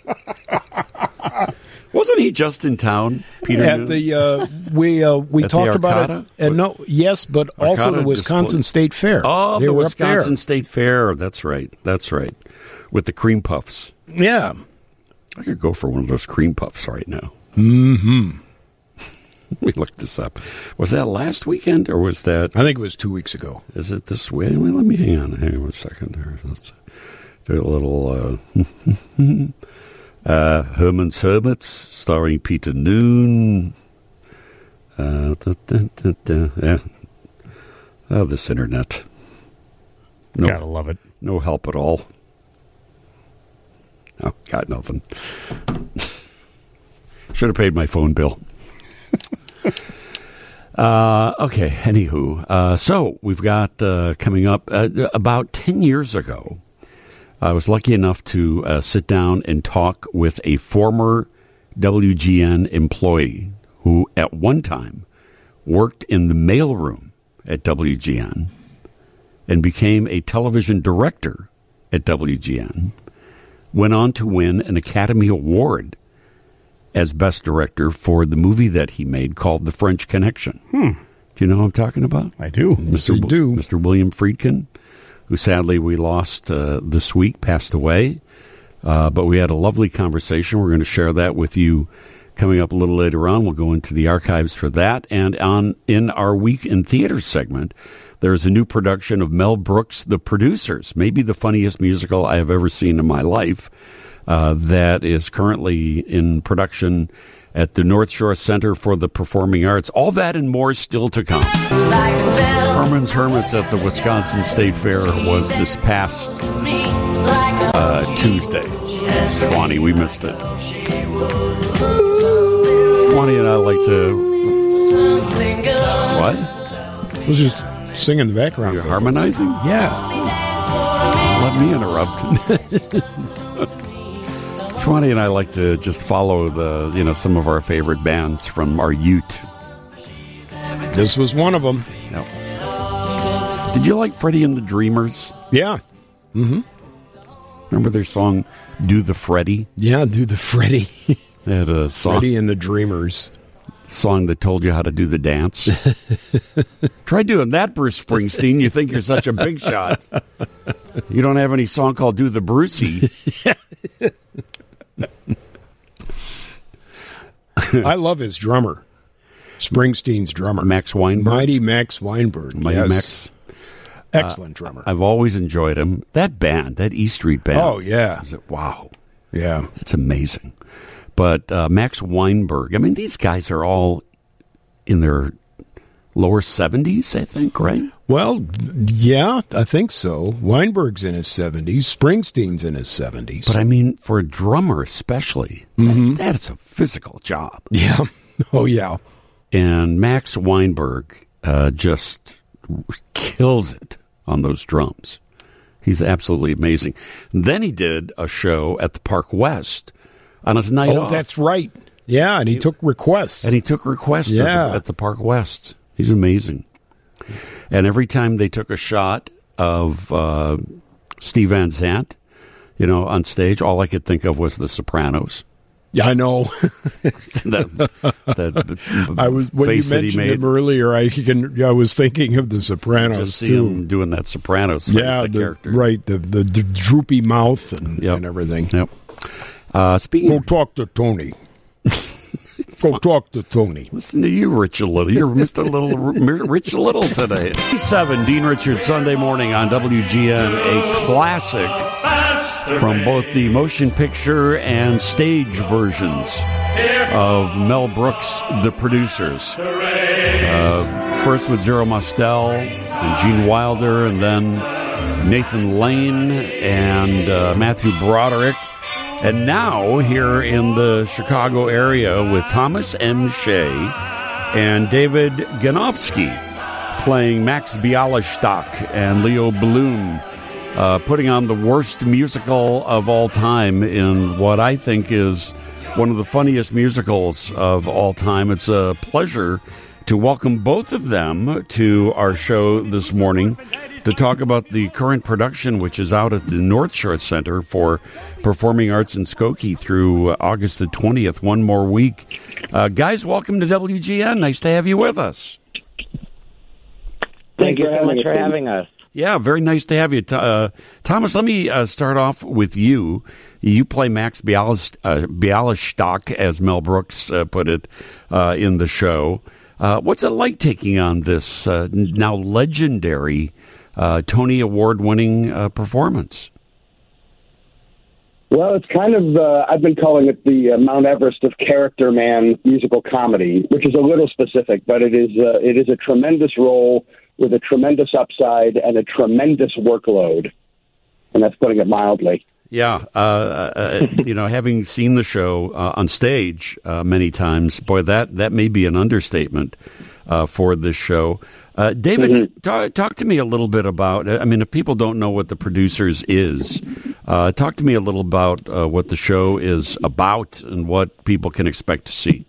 Wasn't he just in town, Peter? At Noon? the uh, we uh, we At talked the about it. And no, yes, but Arcata also the Wisconsin display. State Fair. Oh, they the were Wisconsin State Fair. That's right. That's right. With the cream puffs. Yeah. I could go for one of those cream puffs right now. Mm-hmm. We looked this up. Was that last weekend or was that? I think it was two weeks ago. Is it this way? Well, let me hang on. Hang on one second here. Let's do a little. Uh, uh, Herman's Hermits, starring Peter Noon. Uh, da, da, da, da, yeah. Oh, this internet. No, Gotta love it. No help at all. Oh, got nothing. Should have paid my phone bill. uh, okay, anywho. Uh, so we've got uh, coming up uh, about ten years ago, I was lucky enough to uh, sit down and talk with a former W G N employee who at one time worked in the mailroom at W G N and became a television director at W G N, went on to win an Academy Award as Best Director for the movie that he made called The French Connection. Hmm. Do you know what I'm talking about? I do. Yes, I do. Mister William Friedkin, who sadly we lost uh, this week, passed away. Uh, but we had a lovely conversation. We're going to share that with you coming up a little later on. We'll go into the archives for that. And on in our Week in Theater segment, there's a new production of Mel Brooks' The Producers, maybe the funniest musical I have ever seen in my life, uh, that is currently in production at the North Shore Center for the Performing Arts. All that and more still to come. Herman's Hermits at the Wisconsin State Fair was this past uh, Tuesday. Shwani, we missed it. Shwani and I like to... What? I was just singing in the background. You're harmonizing? Yeah. Let me interrupt. Shwani and I like to just follow the, you know, some of our favorite bands from our youth. This was one of them. Yep. Did you like Freddie and the Dreamers? Yeah. Mm-hmm. Remember their song, Do the Freddie? Yeah, do the Freddie. They had a song, Freddie and the Dreamers. song that told you how to do the dance. Try doing that, Bruce Springsteen. You think you're such a big shot. You don't have any song called Do the Brucey. I love his drummer. Springsteen's drummer. Max Weinberg. Mighty Max Weinberg. Mighty yes. Max. Excellent drummer. I've always enjoyed him. That band, that E Street band. Oh, yeah. Is it, wow. Yeah. It's amazing. But uh, Max Weinberg, I mean, these guys are all in their lower seventies, I think, right? Well, yeah, I think so. Weinberg's in his seventies. Springsteen's in his seventies. But I mean, for a drummer especially, Mm-hmm. that is a physical job. Yeah. Oh, yeah. And Max Weinberg uh, just kills it on those drums. He's absolutely amazing. And then he did a show at the Park West on his night Oh, off. that's right. Yeah, and he, he took requests. And he took requests Yeah. at, the, at the Park West. He's amazing. And every time they took a shot of uh, Steve Van Zandt, you know, on stage. All I could think of was The Sopranos. Yeah, I know. that, that I was when you mentioned him earlier. I can. I was thinking of The Sopranos Just see too. Him doing that Sopranos. Face, yeah, the, the, character. right. The, the the droopy mouth and, yep. and everything. Yep. Uh, speaking. Go of, talk to Tony. Go talk to Tony. Listen to you, Rich a Little. You're Mister Little, Rich a Little today. Seven Dean Richards Sunday morning on W G N, a classic from both the motion picture and stage versions of Mel Brooks' The Producers. Uh, first with Zero Mostel and Gene Wilder, and then Nathan Lane and uh, Matthew Broderick. And now here in the Chicago area with Thomas M. Shea and David Ganofsky playing Max Bialystock and Leo Bloom, uh, putting on the worst musical of all time in what I think is one of the funniest musicals of all time. It's a pleasure to welcome both of them to our show this morning to talk about the current production, which is out at the North Shore Center for Performing Arts in Skokie through August the twentieth, one more week. Uh, guys, welcome to W G N. Nice to have you with us. Thank you so much for having us. Yeah, very nice to have you. Uh, Thomas, let me uh, start off with you. You play Max Bialystock, uh, Bialystock, as Mel Brooks uh, put it uh, in the show. Uh, what's it like taking on this uh, now legendary uh, Tony Award-winning uh, performance? Well, it's kind of, uh, I've been calling it the uh, Mount Everest of character man musical comedy, which is a little specific, but it is uh, it is a tremendous role with a tremendous upside and a tremendous workload. And that's putting it mildly. Yeah, uh, uh, you know, having seen the show uh, on stage uh, many times, boy, that, that may be an understatement uh, for this show. Uh, David, mm-hmm. talk, talk to me a little bit about, I mean, if people don't know what The Producers is, uh, talk to me a little about uh, what the show is about and what people can expect to see.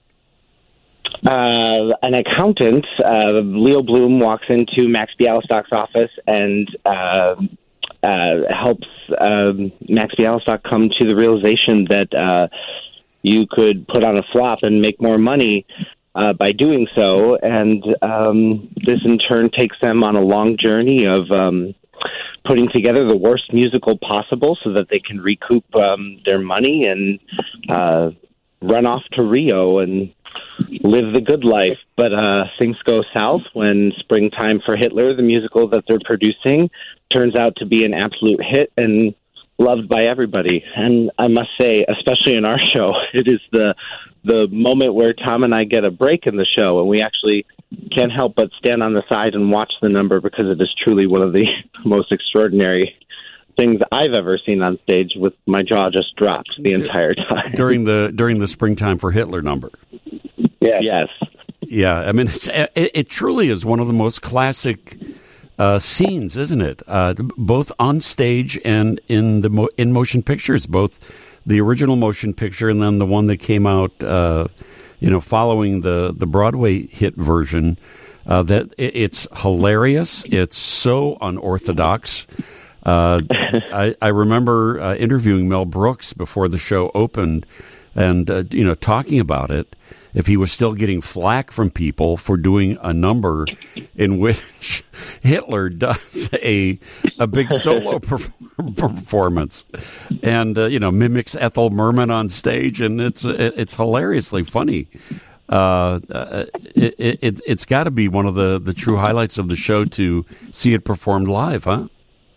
Uh, an accountant, uh, Leo Bloom, walks into Max Bialystock's office and uh, uh, helps um, Max Bialystock come to the realization that uh, you could put on a flop and make more money uh, by doing so. And um, this, in turn, takes them on a long journey of um, putting together the worst musical possible so that they can recoup um, their money and uh, run off to Rio and live the good life. But uh, things go south when Springtime for Hitler, the musical that they're producing, turns out to be an absolute hit and loved by everybody. And I must say, especially in our show, it is the the moment where Tom and I get a break in the show, and we actually can't help but stand on the side and watch the number because it is truly one of the most extraordinary things I've ever seen on stage, with my jaw just dropped the entire time. During the during the Springtime for Hitler number. Yeah. Yes. Yeah, I mean, it's, it, it truly is one of the most classic uh, scenes, isn't it? Uh, both on stage and in the mo- in motion pictures, both the original motion picture and then the one that came out, uh, you know, following the, the Broadway hit version. Uh, that it, it's hilarious. It's so unorthodox. Uh, I, I remember uh, interviewing Mel Brooks before the show opened, and uh, you know, talking about it. If he was still getting flack from people for doing a number in which Hitler does a a big solo performance, and uh, you know, mimics Ethel Merman on stage, and it's it's hilariously funny. Uh, it, it, it's got to be one of the, the true highlights of the show to see it performed live, huh?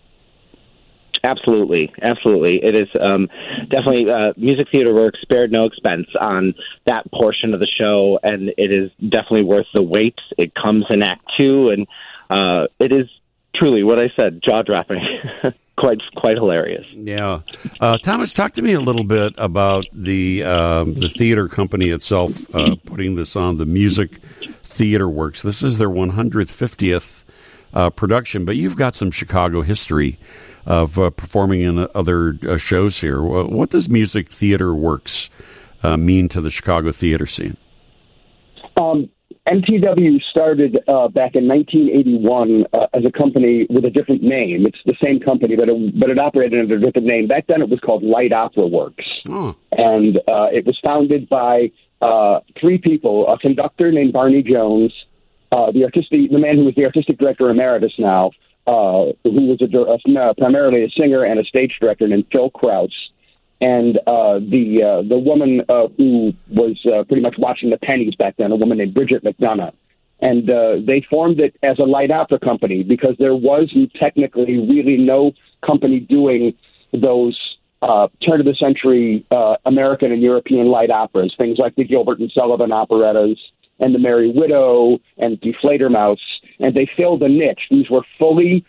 Absolutely, absolutely. It is um, definitely uh, Music Theater Works spared no expense on that portion of the show, and it is definitely worth the wait. It comes in Act Two, and uh, it is truly what I said, jaw-dropping, quite quite hilarious. Yeah, uh, Thomas, talk to me a little bit about the uh, the theater company itself uh, putting this on. The Music Theater Works. This is their one hundred fiftieth uh, production, but you've got some Chicago history of uh, performing in other uh, shows here. What does Music Theater Works uh, mean to the Chicago theater scene? Um, M T W started uh, back in nineteen eighty-one uh, as a company with a different name. It's the same company, but it, but it operated under a different name. Back then, it was called Light Opera Works, oh. and uh, it was founded by uh, three people: a conductor named Barney Jones, uh, the artistic, the man who was the artistic director emeritus now, uh, who was a, a, primarily a singer and a stage director named Phil Krause. And uh, the uh, the woman uh, who was uh, pretty much watching the pennies back then, a woman named Bridget McDonough. And uh, they formed it as a light opera company because there was technically really no company doing those uh, turn-of-the-century uh, American and European light operas, things like the Gilbert and Sullivan operettas and the Merry Widow and Deflator Mouse. And they filled a niche. These were fully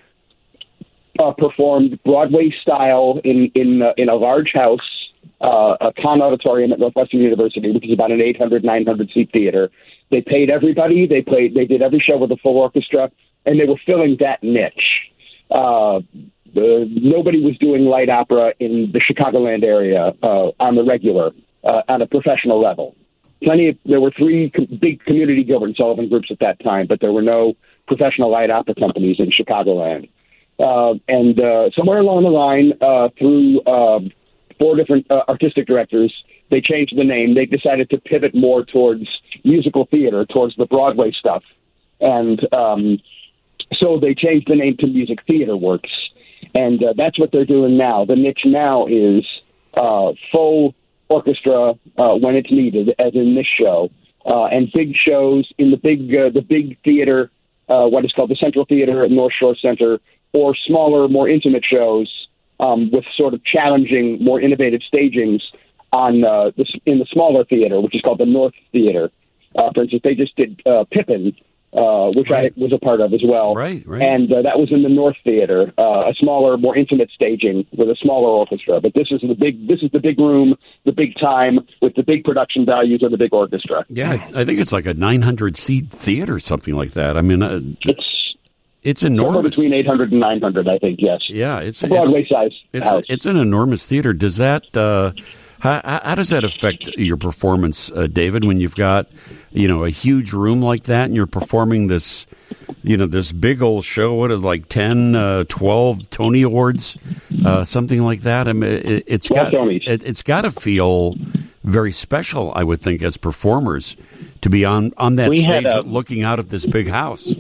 Uh, performed Broadway style in in uh, in a large house, uh, a Kahn Auditorium at Northwestern University, which is about an eight hundred, nine hundred seat theater. They paid everybody. They played. They did every show with a full orchestra, and they were filling that niche. Uh, the, nobody was doing light opera in the Chicagoland area uh, on the regular, uh, on a professional level. Plenty of, there were three co- big community Gilbert and Sullivan groups at that time, but there were no professional light opera companies in Chicagoland. Uh, and uh, somewhere along the line, uh, through uh, four different uh, artistic directors, they changed the name. They decided to pivot more towards musical theater, towards the Broadway stuff. And um, so they changed the name to Music Theater Works. And uh, that's what they're doing now. The niche now is uh, full orchestra uh, when it's needed, as in this show, uh, and big shows in the big uh, the big theater, uh, what is called the Central Theater at North Shore Center, or smaller, more intimate shows um, with sort of challenging, more innovative stagings on uh, the, in the smaller theater, which is called the North Theater. Uh, for instance, they just did uh, Pippin, uh, which right. I was a part of as well. Right, right. And uh, that was in the North Theater, uh, a smaller, more intimate staging with a smaller orchestra. But this is the big, this is the big room, the big time, with the big production values of the big orchestra. Yeah, I, th- I think it's like a nine hundred seat theater, something like that. I mean, uh, it's It's enormous. Between eight hundred and nine hundred, I think, yes. Yeah, it's a Broadway it's, size it's, house. It's an enormous theater. Does that uh, how, how does that affect your performance, uh, David? When you've got you know a huge room like that and you're performing this you know this big old show, what is it, like ten, uh, twelve Tony Awards, uh, something like that. I mean, it, it's got it, it's got to feel very special, I would think, as performers to be on on that we stage a- looking out at this big house.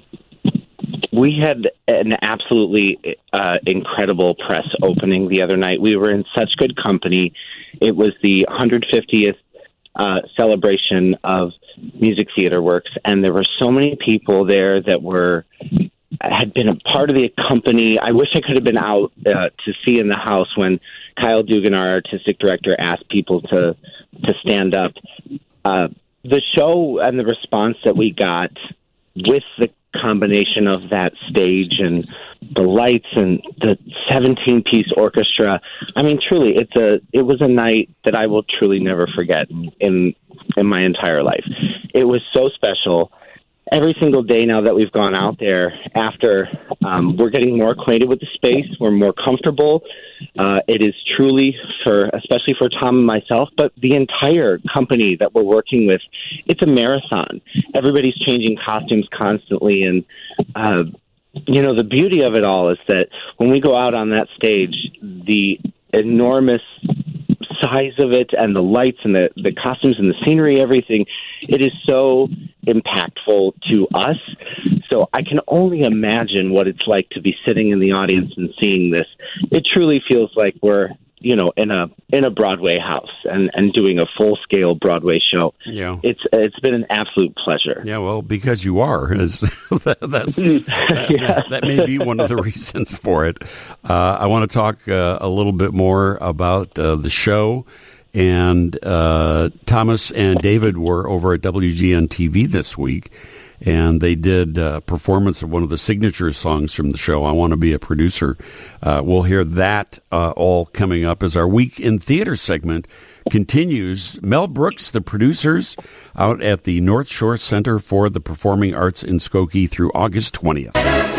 We had an absolutely uh, incredible press opening the other night. We were in such good company. It was the one hundred fiftieth uh, celebration of Music Theater Works, and there were so many people there that were had been a part of the company. I wish I could have been out uh, to see in the house when Kyle Dugan, our artistic director, asked people to to stand up. Uh, the show and the response that we got with the combination of that stage and the lights and the seventeen piece orchestra. I mean, truly, it's a it was a night that I will truly never forget in in my entire life. It was so special. Every single day now that we've gone out there, after um, we're getting more acquainted with the space, we're more comfortable. Uh, it is truly, for especially for Tom and myself, but the entire company that we're working with, it's a marathon. Everybody's changing costumes constantly, and uh, you know the beauty of it all is that when we go out on that stage, the enormous size of it and the lights and the, the costumes and the scenery, everything, it is so impactful to us. So I can only imagine what it's like to be sitting in the audience and seeing this. It truly feels like we're, you know, in a in a Broadway house and, and doing a full scale Broadway show. Yeah, it's it's been an absolute pleasure. Yeah, well, because you are, is that, that's that, yeah. that, that may be one of the reasons for it. Uh, I want to talk uh, a little bit more about uh, the show. And uh, Thomas and David were over at W G N T V this week, and they did a performance of one of the signature songs from the show, I Want to Be a Producer. Uh, we'll hear that uh, all coming up as our Week in Theater segment continues. Mel Brooks, the producers, out at the North Shore Center for the Performing Arts in Skokie through August twentieth.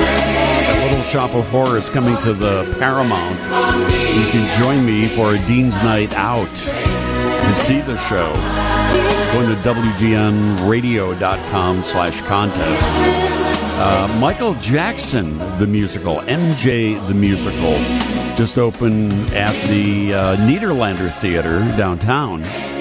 That Little Shop of Horrors coming to the Paramount. You can join me for a Dean's Night Out to see the show. Going to W G N radio dot com slash contest. Uh, Michael Jackson, the musical, M J the musical, just opened at the uh, Nederlander Theater downtown.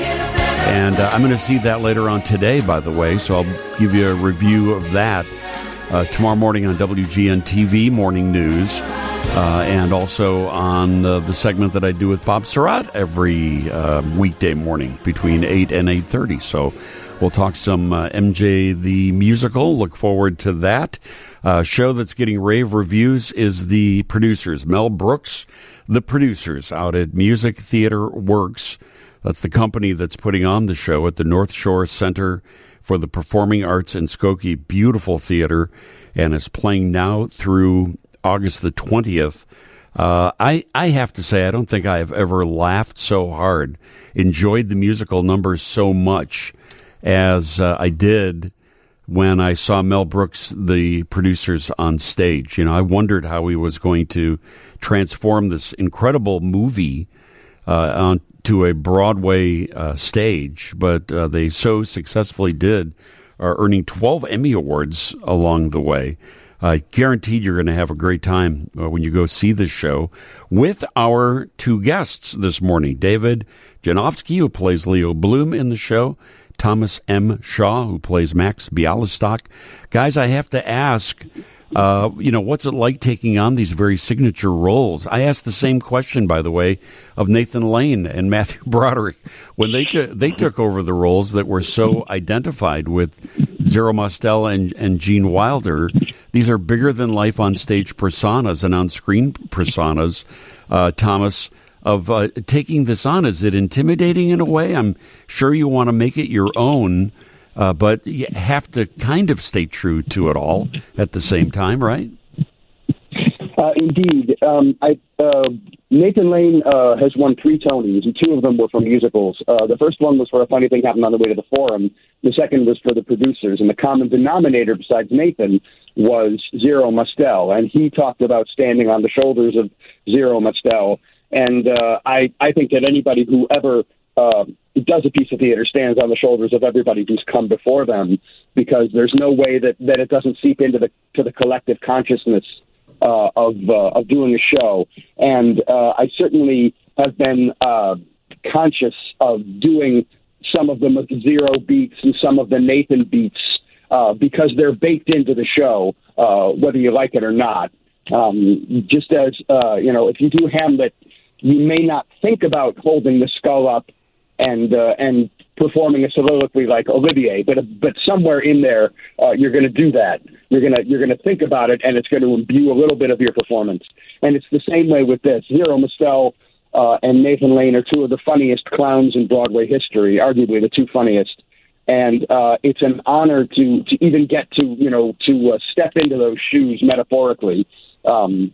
And uh, I'm going to see that later on today, by the way, so I'll give you a review of that uh, tomorrow morning on W G N T V Morning News. Uh, and also on uh, the segment that I do with Bob Surratt every uh, weekday morning between eight and eight thirty. So we'll talk some uh, M J the Musical. Look forward to that. Uh, show that's getting rave reviews is The Producers. Mel Brooks, The Producers, out at Music Theater Works. That's the company that's putting on the show at the North Shore Center for the Performing Arts in Skokie. Beautiful theater, and is playing now through August the twentieth. Uh, I, I have to say, I don't think I have ever laughed so hard, enjoyed the musical numbers so much as uh, I did when I saw Mel Brooks, The Producers, on stage. You know, I wondered how he was going to transform this incredible movie uh, onto a Broadway uh, stage, but uh, they so successfully did, uh, earning twelve Emmy Awards along the way. I uh, guaranteed you're going to have a great time uh, when you go see this show with our two guests this morning. David Janofsky, who plays Leo Bloom in the show. Thomas M. Shaw, who plays Max Bialystock. Guys, I have to ask, uh, you know, what's it like taking on these very signature roles? I asked the same question, by the way, of Nathan Lane and Matthew Broderick when they, t- they took over the roles that were so identified with Zero Mostel and, and Gene Wilder. These are bigger-than-life on-stage personas and on-screen personas. Uh, Thomas, of uh, taking this on, is it intimidating in a way? I'm sure you want to make it your own, uh, but you have to kind of stay true to it all at the same time, right? Uh, indeed. Um, I, uh, Nathan Lane uh, has won three Tonys, and two of them were for musicals. Uh, the first one was for A Funny Thing Happened on the Way to the Forum. The second was for The Producers, and the common denominator besides Nathan was Zero Mostel, and he talked about standing on the shoulders of Zero Mostel. And uh, I, I think that anybody who ever uh, does a piece of theater stands on the shoulders of everybody who's come before them, because there's no way that, that it doesn't seep into the to the collective consciousness uh, of uh, of doing a show. And uh, I certainly have been uh, conscious of doing some of the Zero beats and some of the Nathan beats uh, because they're baked into the show, uh, whether you like it or not. Um, just as, uh, you know, if you do Hamlet, you may not think about holding the skull up and uh, and performing a soliloquy like Olivier, but but somewhere in there uh, you're going to do that. You're gonna you're gonna think about it, and it's going to imbue a little bit of your performance. And it's the same way with this. Zero Mostel uh, and Nathan Lane are two of the funniest clowns in Broadway history, arguably the two funniest. And uh, it's an honor to to even get to you know to uh, step into those shoes metaphorically. Um,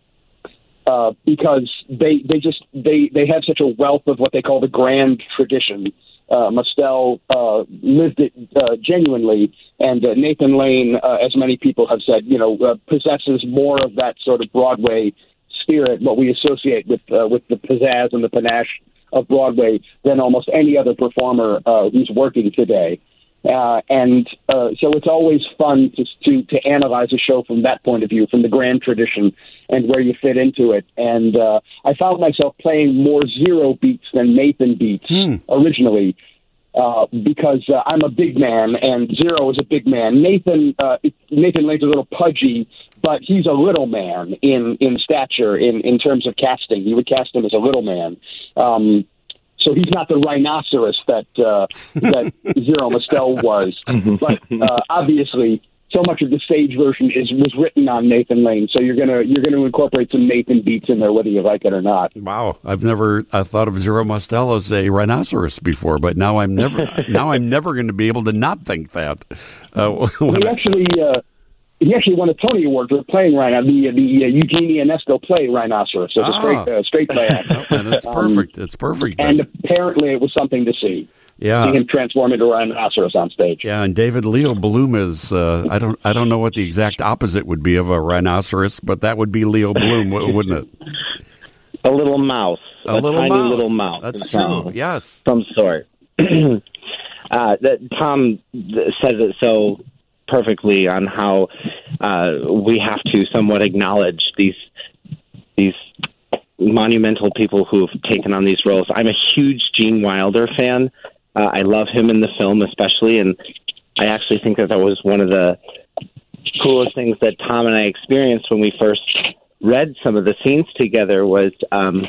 Uh, because they they just they, they have such a wealth of what they call the grand tradition. Uh, Mostel uh, lived it uh, genuinely, and uh, Nathan Lane, uh, as many people have said, you know, uh, possesses more of that sort of Broadway spirit, what we associate with uh, with the pizzazz and the panache of Broadway, than almost any other performer uh, who's working today. Uh, and uh, so it's always fun to, to to analyze a show from that point of view, from the grand tradition and where you fit into it. And uh, I found myself playing more Zero beats than Nathan beats hmm. originally uh, because uh, I'm a big man and Zero is a big man. Nathan uh, Nathan Lane's a little pudgy, but he's a little man in, in stature in, in terms of casting. You would cast him as a little man. Um, So he's not the rhinoceros that uh, that Zero Mostel was, but uh, obviously, so much of the stage version is was written on Nathan Lane. So you're gonna you're gonna incorporate some Nathan beats in there, whether you like it or not. Wow, I've never I thought of Zero Mostel as a rhinoceros before, but now I'm never now I'm never going to be able to not think that. Uh, he actually. Uh, He actually won a Tony Award for playing Rhino, the the uh, Eugenie Ionesco play Rhinoceros. So it's ah. a straight uh, straight play act. And it's perfect. Um, it's perfect. And apparently, it was something to see. Yeah, see him transform into a rhinoceros on stage. Yeah, and David Leo Bloom is uh, I don't I don't know what the exact opposite would be of a rhinoceros, but that would be Leo Bloom, wouldn't it? A little mouse, a, a little tiny mouse. little mouse. That's from, true. Yes, some sort. uh, that Tom says it so perfectly on how uh, we have to somewhat acknowledge these these monumental people who have taken on these roles. I'm a huge Gene Wilder fan. Uh, I love him in the film especially, and I actually think that that was one of the coolest things that Tom and I experienced when we first read some of the scenes together was um,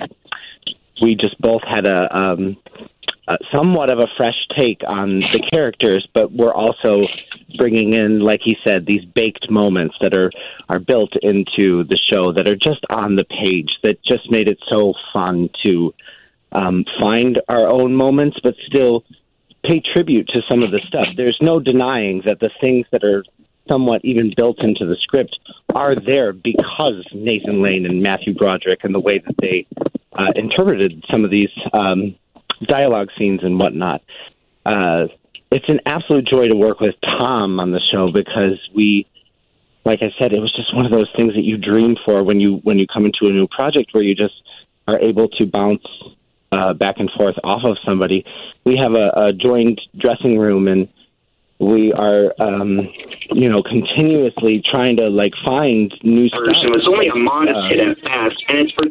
we just both had a, um, a somewhat of a fresh take on the characters, but we're also bringing in, like he said, these baked moments that are, are built into the show that are just on the page, that just made it so fun to um, find our own moments, but still pay tribute to some of the stuff. There's no denying that the things that are somewhat even built into the script are there because Nathan Lane and Matthew Broderick and the way that they uh, interpreted some of these um, dialogue scenes and whatnot. Uh, it's an absolute joy to work with Tom on the show because we, like I said, it was just one of those things that you dream for when you when you come into a new project where you just are able to bounce uh, back and forth off of somebody. We have a, a joined dressing room, and we are, um, you know, continuously trying to like find new stuff. It's only a modest uh, hit at best, and it's for.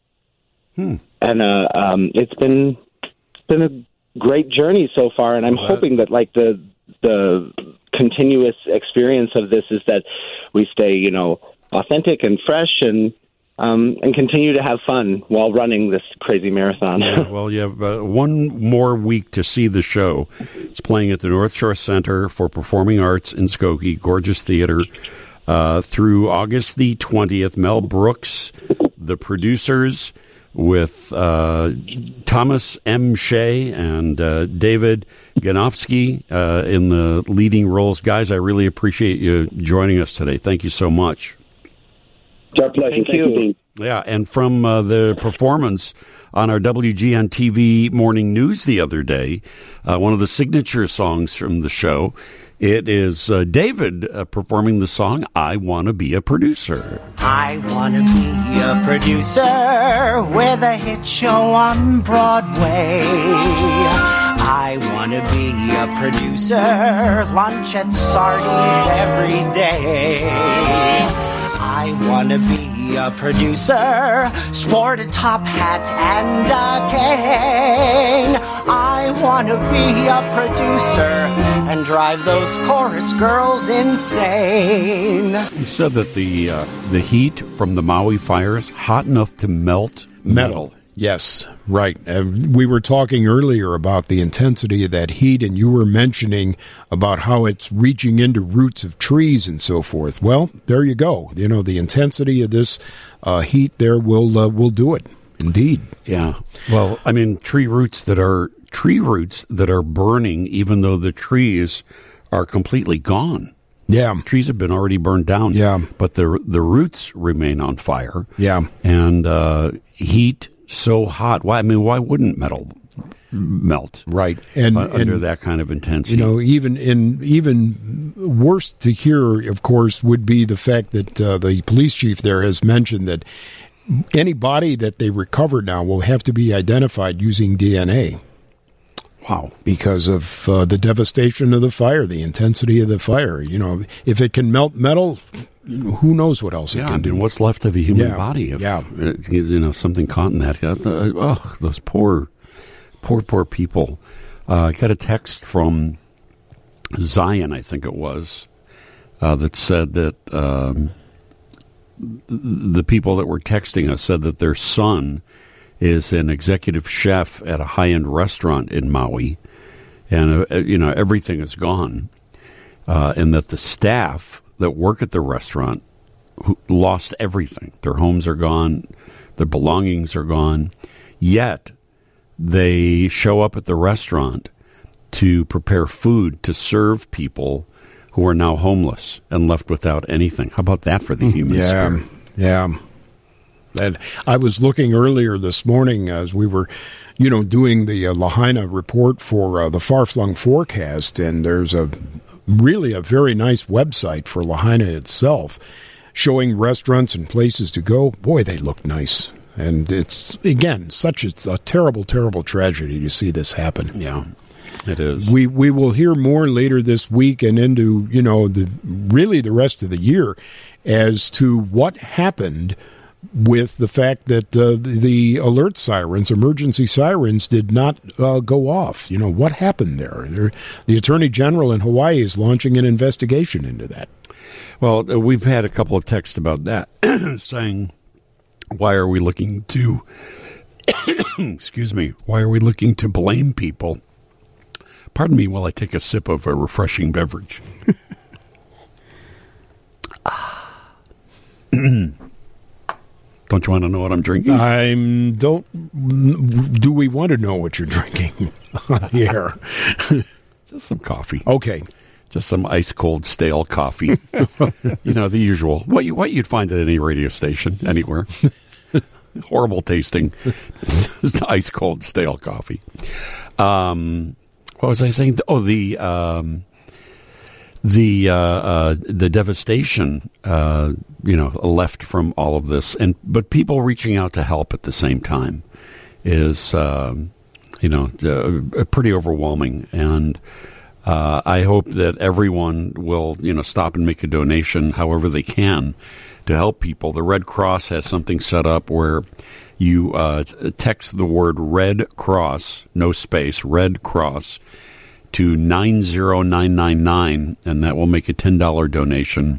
Hmm. And uh, um, it's been it's been a great journey so far, and I'm wow. hoping that like the the continuous experience of this is that we stay, you know, authentic and fresh and. Um, and continue to have fun while running this crazy marathon. Yeah, well, you have uh, one more week to see the show. It's playing at the North Shore Center for Performing Arts in Skokie, gorgeous theater, uh, through August the twentieth. Mel Brooks, the producers, with uh, Thomas M. Shea and uh, David Ganofsky uh, in the leading roles. Guys, I really appreciate you joining us today. Thank you so much. It's our pleasure. Thank, Thank you. you. Yeah, and from uh, the performance on our W G N T V morning news the other day, uh, one of the signature songs from the show, it is uh, David uh, performing the song, I Want to Be a Producer. I want to be a producer with a hit show on Broadway. I want to be a producer, lunch at Sardi's every day. I want to be a producer, sport a top hat and a cane. I want to be a producer and drive those chorus girls insane. You said that the uh, the heat from the Maui fires hot enough to melt metal. metal. Yes, right. Uh, we were talking earlier about the intensity of that heat, and you were mentioning about how it's reaching into roots of trees and so forth. Well, there you go. You know, the intensity of this uh, heat there will uh, will do it. Indeed. Yeah. Well, I mean, tree roots that are tree roots that are burning, even though the trees are completely gone. Yeah, trees have been already burned down. Yeah, but the the roots remain on fire. Yeah, and uh, heat. So hot. Why? I mean, why wouldn't metal melt? Right, and uh, under and, that kind of intensity. You know, even in even worse to hear, of course, would be the fact that uh, the police chief there has mentioned that any body that they recover now will have to be identified using D N A. Wow! Because of uh, the devastation of the fire, the intensity of the fire. You know, if it can melt metal. Who knows what else it yeah, can I mean, do? what's left of a human yeah, body? If, yeah, you know, something caught in that. Oh, those poor, poor, poor people. Uh, I got a text from Zion, I think it was, uh, that said that um, the people that were texting us said that their son is an executive chef at a high-end restaurant in Maui, and uh, you know everything is gone, uh, and that the staff that work at the restaurant who lost everything. Their homes are gone. Their belongings are gone. Yet they show up at the restaurant to prepare food to serve people who are now homeless and left without anything. How about that for the human yeah, spirit? Yeah. And I was looking earlier this morning as we were, you know, doing the uh, Lahaina report for uh, the Far-Flung Forecast, and there's a really a very nice website for Lahaina itself, showing restaurants and places to go. Boy, they look nice. And it's, again, such a, a terrible, terrible tragedy to see this happen. Yeah. It is. We we will hear more later this week and into, you know, the really the rest of the year as to what happened with the fact that uh, the, the alert sirens, emergency sirens, did not uh, go off. You know, what happened there? They're, the Attorney General in Hawaii is launching an investigation into that. Well, we've had a couple of texts about that, saying, why are we looking to, excuse me, why are we looking to blame people? Pardon me while I take a sip of a refreshing beverage. Don't you want to know what I'm drinking? I don't. Do we want to know what you're drinking on the air? Just some coffee. Okay. Just some ice cold stale coffee. You know, the usual. What you what you'd find at any radio station anywhere. Horrible tasting ice cold stale coffee. Um, what was I saying? Oh, the um, the uh, uh, the devastation, uh, you know, left from all of this, and but people reaching out to help at the same time is, uh, you know, uh, pretty overwhelming. And uh, I hope that everyone will, you know, stop and make a donation, however they can, to help people. The Red Cross has something set up where you uh, text the word Red Cross, no space, Red Cross, to nine zero nine nine nine, and that will make a ten dollars donation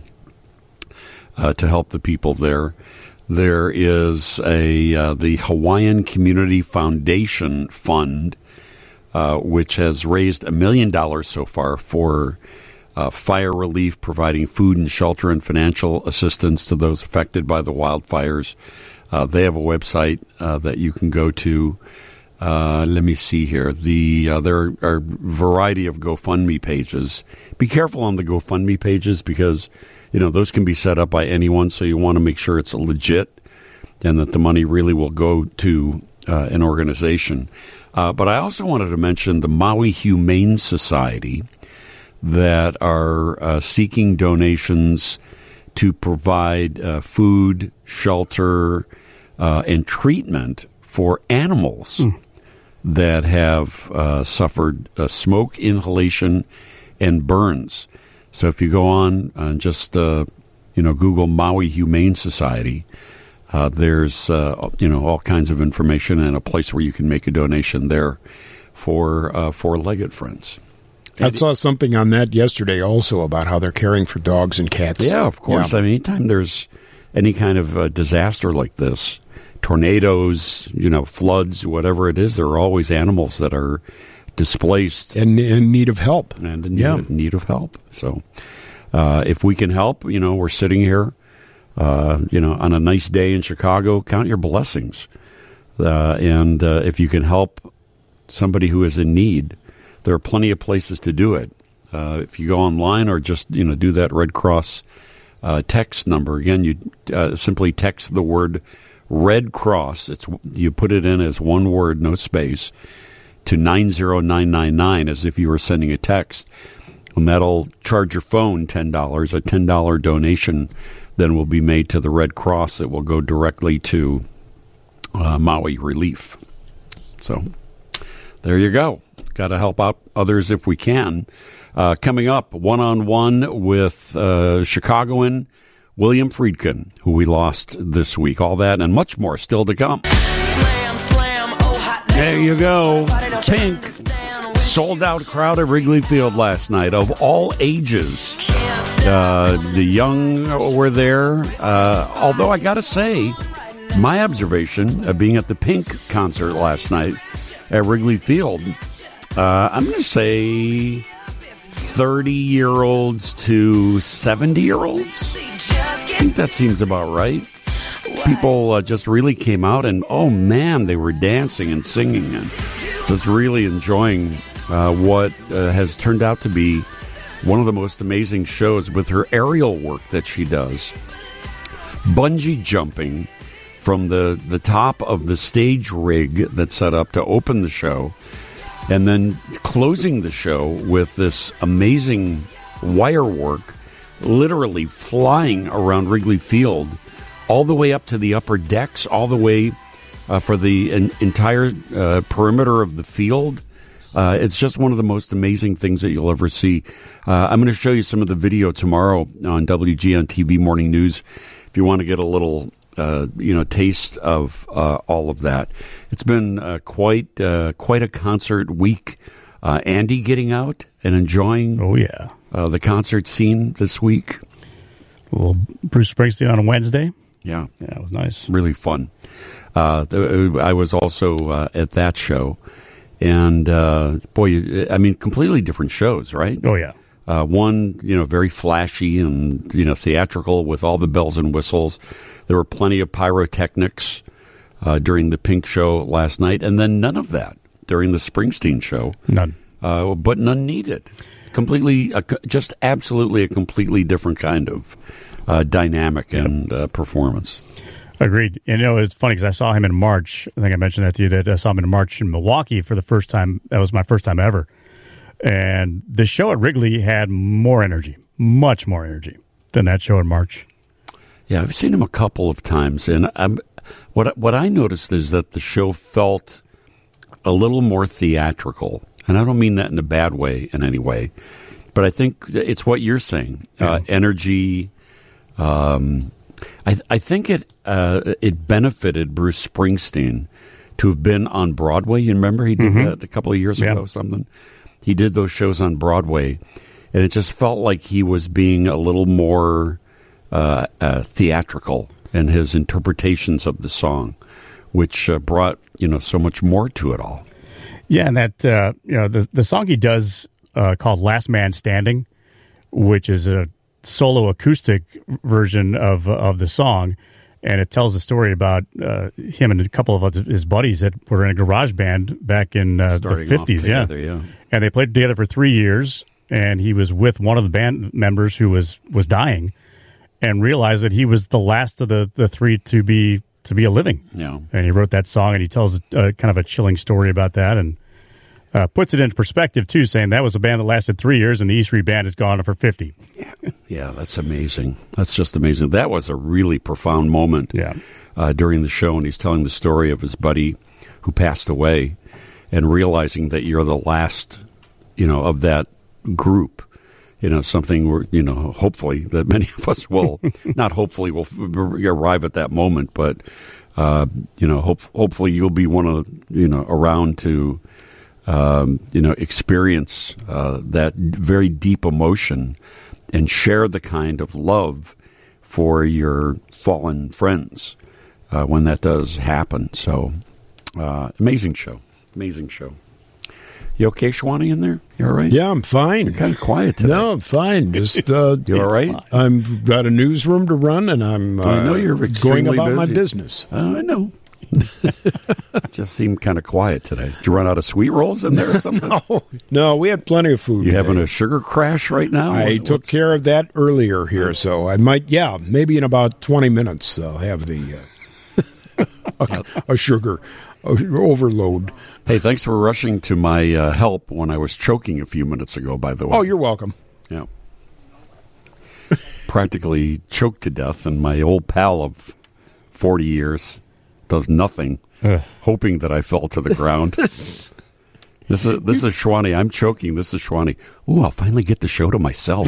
uh, to help the people there. There is a uh, the Hawaiian Community Foundation Fund, uh, which has raised a million dollars so far for uh, fire relief, providing food and shelter and financial assistance to those affected by the wildfires. Uh, they have a website uh, that you can go to. Uh, let me see here. The uh, there are a variety of GoFundMe pages. Be careful on the GoFundMe pages because, you know, those can be set up by anyone, so you want to make sure it's legit and that the money really will go to uh, an organization. Uh, but I also wanted to mention the Maui Humane Society that are uh, seeking donations to provide uh, food, shelter, uh, and treatment for animals mm. that have uh, suffered uh, smoke inhalation and burns. So if you go on and just uh, you know Google Maui Humane Society, uh, there's uh, you know all kinds of information and a place where you can make a donation there for uh, four-legged friends. I saw something on that yesterday also about how they're caring for dogs and cats. Yeah, of course. Yeah. I mean, anytime there's any kind of uh, disaster like this, tornadoes, you know, floods, whatever it is, there are always animals that are displaced and in need of help. And in need, yeah. of, need of help. So uh, if we can help, you know, we're sitting here, uh, you know, on a nice day in Chicago, count your blessings. Uh, and uh, if you can help somebody who is in need, there are plenty of places to do it. Uh, if you go online or just, you know, do that Red Cross uh, text number. Again, you uh, simply text the word Red Cross. It's you put it in as one word, no space, to nine zero nine nine nine as if you were sending a text. And that'll charge your phone ten dollars. A ten dollars donation then will be made to the Red Cross that will go directly to uh, Maui Relief. So there you go. Got to help out others if we can. Uh, coming up, one-on-one with uh, Chicagoan William Friedkin, who we lost this week. All that and much more still to come. Slam, slam, oh, hot there you go. Pink. Sold-out crowd at Wrigley Field last night of all ages. Uh, the young were there. Uh, although I got to say, my observation of being at the Pink concert last night at Wrigley Field, Uh, I'm going to say thirty-year-olds to seventy-year-olds. I think that seems about right. People uh, just really came out and, oh, man, they were dancing and singing and just really enjoying uh, what uh, has turned out to be one of the most amazing shows with her aerial work that she does. Bungee jumping from the, the top of the stage rig that's set up to open the show. And then closing the show with this amazing wire work, literally flying around Wrigley Field, all the way up to the upper decks, all the way uh, for the en- entire uh, perimeter of the field, Uh, it's just one of the most amazing things that you'll ever see. Uh, I'm going to show you some of the video tomorrow on W G N T V Morning News if you want to get a little, uh, you know, taste of uh, all of that. It's been uh, quite uh, quite a concert week. Uh, Andy getting out and enjoying oh yeah uh, the concert scene this week. A little Bruce Springsteen on a Wednesday. Yeah. Yeah, it was nice. Really fun. Uh, th- I was also uh, at that show. And, uh, boy, you, I mean, completely different shows, right? Oh, yeah. Uh, one, you know, very flashy and, you know, theatrical with all the bells and whistles. There were plenty of pyrotechnics uh, during the Pink show last night. And then none of that during the Springsteen show. None. Uh, but none needed. Completely, uh, just absolutely a completely different kind of uh, dynamic yep. and uh, performance. Agreed. And, you know, it's funny because I saw him in March. I think I mentioned that to you, that I saw him in March in Milwaukee for the first time. That was my first time ever. And the show at Wrigley had more energy, much more energy than that show in March. Yeah, I've seen him a couple of times. And I'm, what, what I noticed is that the show felt a little more theatrical. And I don't mean that in a bad way in any way. But I think it's what you're saying. Uh, yeah. Energy, um... I, I think it uh, it benefited Bruce Springsteen to have been on Broadway. You remember he did mm-hmm. that a couple of years yeah. ago or something? He did those shows on Broadway, and it just felt like he was being a little more uh, uh, theatrical in his interpretations of the song, which uh, brought, you know, so much more to it all. Yeah, and that, uh, you know, the, the song he does uh, called Last Man Standing, which is a solo acoustic version of of the song, and it tells a story about uh, him and a couple of his buddies that were in a garage band back in uh, the fifties. Yeah. yeah, and they played together for three years. And he was with one of the band members who was was dying, and realized that he was the last of the, the three to be to be a living. Yeah, and he wrote that song, and he tells a, kind of a chilling story about that, and Uh, puts it into perspective, too, saying that was a band that lasted three years and the E Street Band has gone on for fifty. Yeah, yeah, that's amazing. That's just amazing. That was a really profound moment yeah. uh, during the show, and he's telling the story of his buddy who passed away and realizing that you're the last, you know, of that group. You know, something where, you know, hopefully that many of us will, not hopefully will arrive at that moment, but, uh, you know, hope, hopefully you'll be one of, you know, around to, Um, you know, experience uh, that very deep emotion and share the kind of love for your fallen friends uh, when that does happen. So, uh, amazing show. Amazing show. You okay, Shwani, in there? You all right? Yeah, I'm fine. You're kind of quiet today. No, I'm fine. Just uh, you all right? I've got a newsroom to run, and I'm uh, I know you're going about busy. my business. Uh, I know. Just seemed kind of quiet today. Did you run out of sweet rolls in there or something? no, no, we had plenty of food. You today. having a sugar crash right now? I What's... took care of that earlier here, so I might, yeah, maybe in about twenty minutes I'll have the uh, a, a sugar overload. Hey, thanks for rushing to my uh, help when I was choking a few minutes ago, by the way. Oh, you're welcome. Yeah. Practically choked to death, and my old pal of forty years does nothing, Ugh. hoping that I fell to the ground. This is this is Shwani. I'm choking. This is Shwani. Ooh, I'll finally get the show to myself.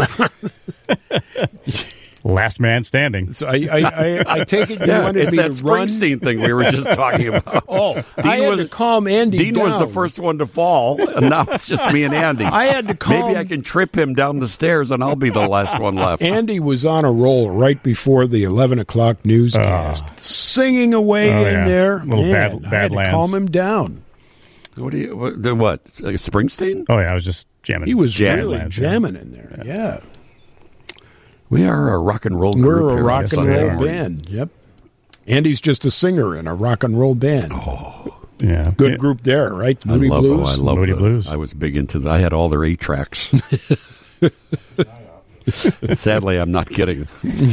Last man standing. So I, I, I, I take it you yeah, wanted it's me that to run. Springsteen thing we were just talking about. Oh, Dean I had was, to calm Andy Dean down. was the first one to fall, and now it's just me and Andy. I had to calm. Maybe I can trip him down the stairs, and I'll be the last one left. Andy was on a roll right before the eleven o'clock newscast, uh, singing away oh, in yeah. there. Little Man, bad, I bad had to lands. calm him down. What do you? What? The what? Uh, Springsteen? Oh yeah, I was just jamming. He was jamming really lands, jamming in there. Yeah. yeah. We are a rock and roll group. We're a here rock and Sunday roll morning. band. Yep. Andy's just a singer in a rock and roll band. Oh, yeah, good yeah. group there, right? I Moody love, Blues. Oh, I love Moody the, Blues. I was big into. The, I had all their eight tracks. Sadly, I'm not getting.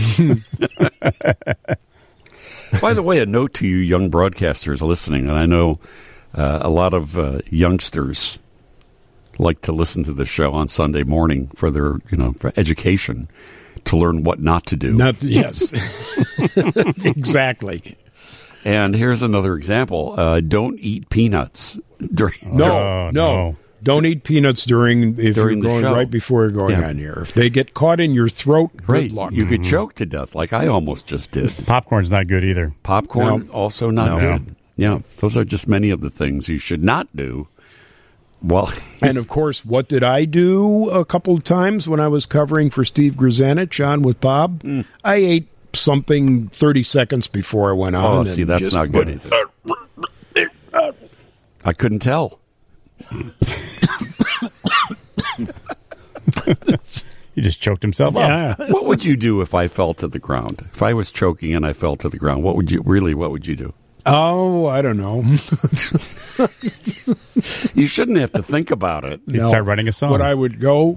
By the way, a note to you young broadcasters listening, and I know uh, a lot of uh, youngsters like to listen to the show on Sunday morning for their, you know, for education, to learn what not to do. Not, yes, exactly. And here's another example: uh, don't eat peanuts during. No, Oh, no, no. Don't eat peanuts during if During the you're going show. right before you're going Yeah. on here. If they get caught in your throat, good Right. luck. You could choke to death like I almost just did. Popcorn's not good either. Popcorn, No. also not No. good. Yeah, those are just many of the things you should not do. Well, And of course, what did I do a couple of times when I was covering for Steve Grzanich on with Bob? Mm. I ate something thirty seconds before I went on. oh, and see, that's just not good went, either. I couldn't tell. He just choked himself up. Yeah. What would you do if I fell to the ground? If I was choking and I fell to the ground, what would you really? What would you do? Oh, I don't know. You shouldn't have to think about it. He'd No. start writing a song. What I would go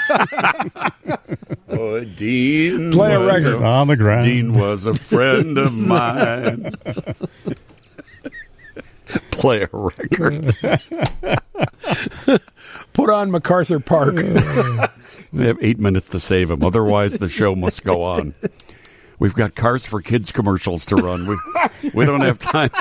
Oh, Dean Play a was record. on the ground. Dean was a friend of mine. Play a record. put on MacArthur Park. We have eight minutes to save him. Otherwise, the show must go on. We've got Cars for Kids commercials to run. We, we don't have time.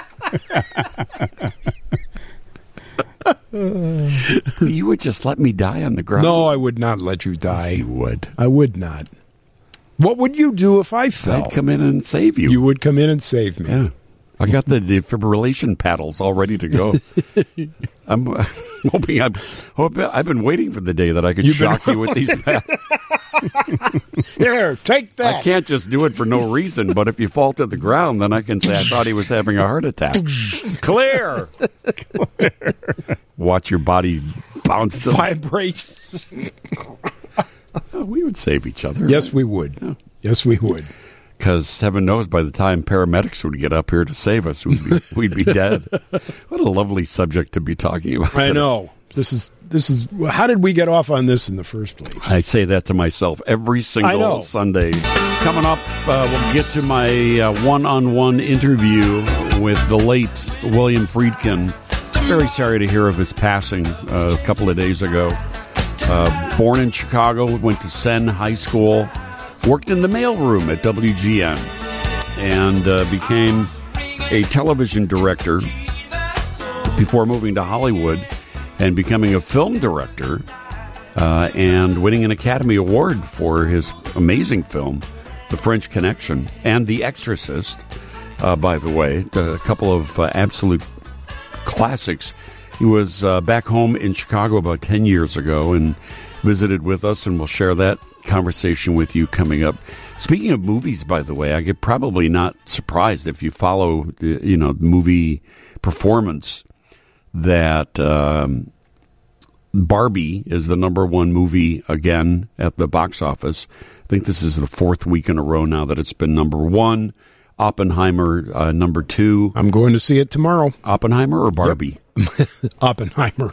You would just let me die on the ground. No, I would not let you Yes, die. you would. I would not. What would you do if I fell? I'd come in and save you. You would come in and save me. Yeah. I got the defibrillation paddles all ready to go. I'm uh, hoping I'm, hope, I've been waiting for the day that I could You've been- shock you with these paddles. Here, take that. I can't just do it for no reason, but if you fall to the ground, then I can say I thought he was having a heart attack. Clear. Clear. Watch your body bounce to Vibrate. Oh, we would save each other. Yes, we would. Yes, we would. Because heaven knows by the time paramedics would get up here to save us, we'd be, we'd be dead. What a lovely subject to be talking about I today. know. This is this is. How did we get off on this in the first place? I say that to myself every I know. single Sunday. Coming up, uh, we'll get to my uh, one-on-one interview with the late William Friedkin. Very sorry to hear of his passing uh, a couple of days ago. Uh, born in Chicago, went to Senn High School, worked in the mailroom at W G N, and uh, became a television director before moving to Hollywood and becoming a film director uh, and winning an Academy Award for his amazing film, The French Connection, and The Exorcist, uh, by the way, a couple of uh, absolute classics. He was uh, back home in Chicago about ten years ago and visited with us, and we'll share that conversation with you coming up. Speaking of movies, by the way, I get probably not surprised if you follow the, you know, movie performance that um, Barbie is the number one movie again at the box office. I think this is the fourth week in a row now that it's been number one. Oppenheimer, uh, number two. I'm going to see it tomorrow. Oppenheimer or Barbie? Yep. Oppenheimer.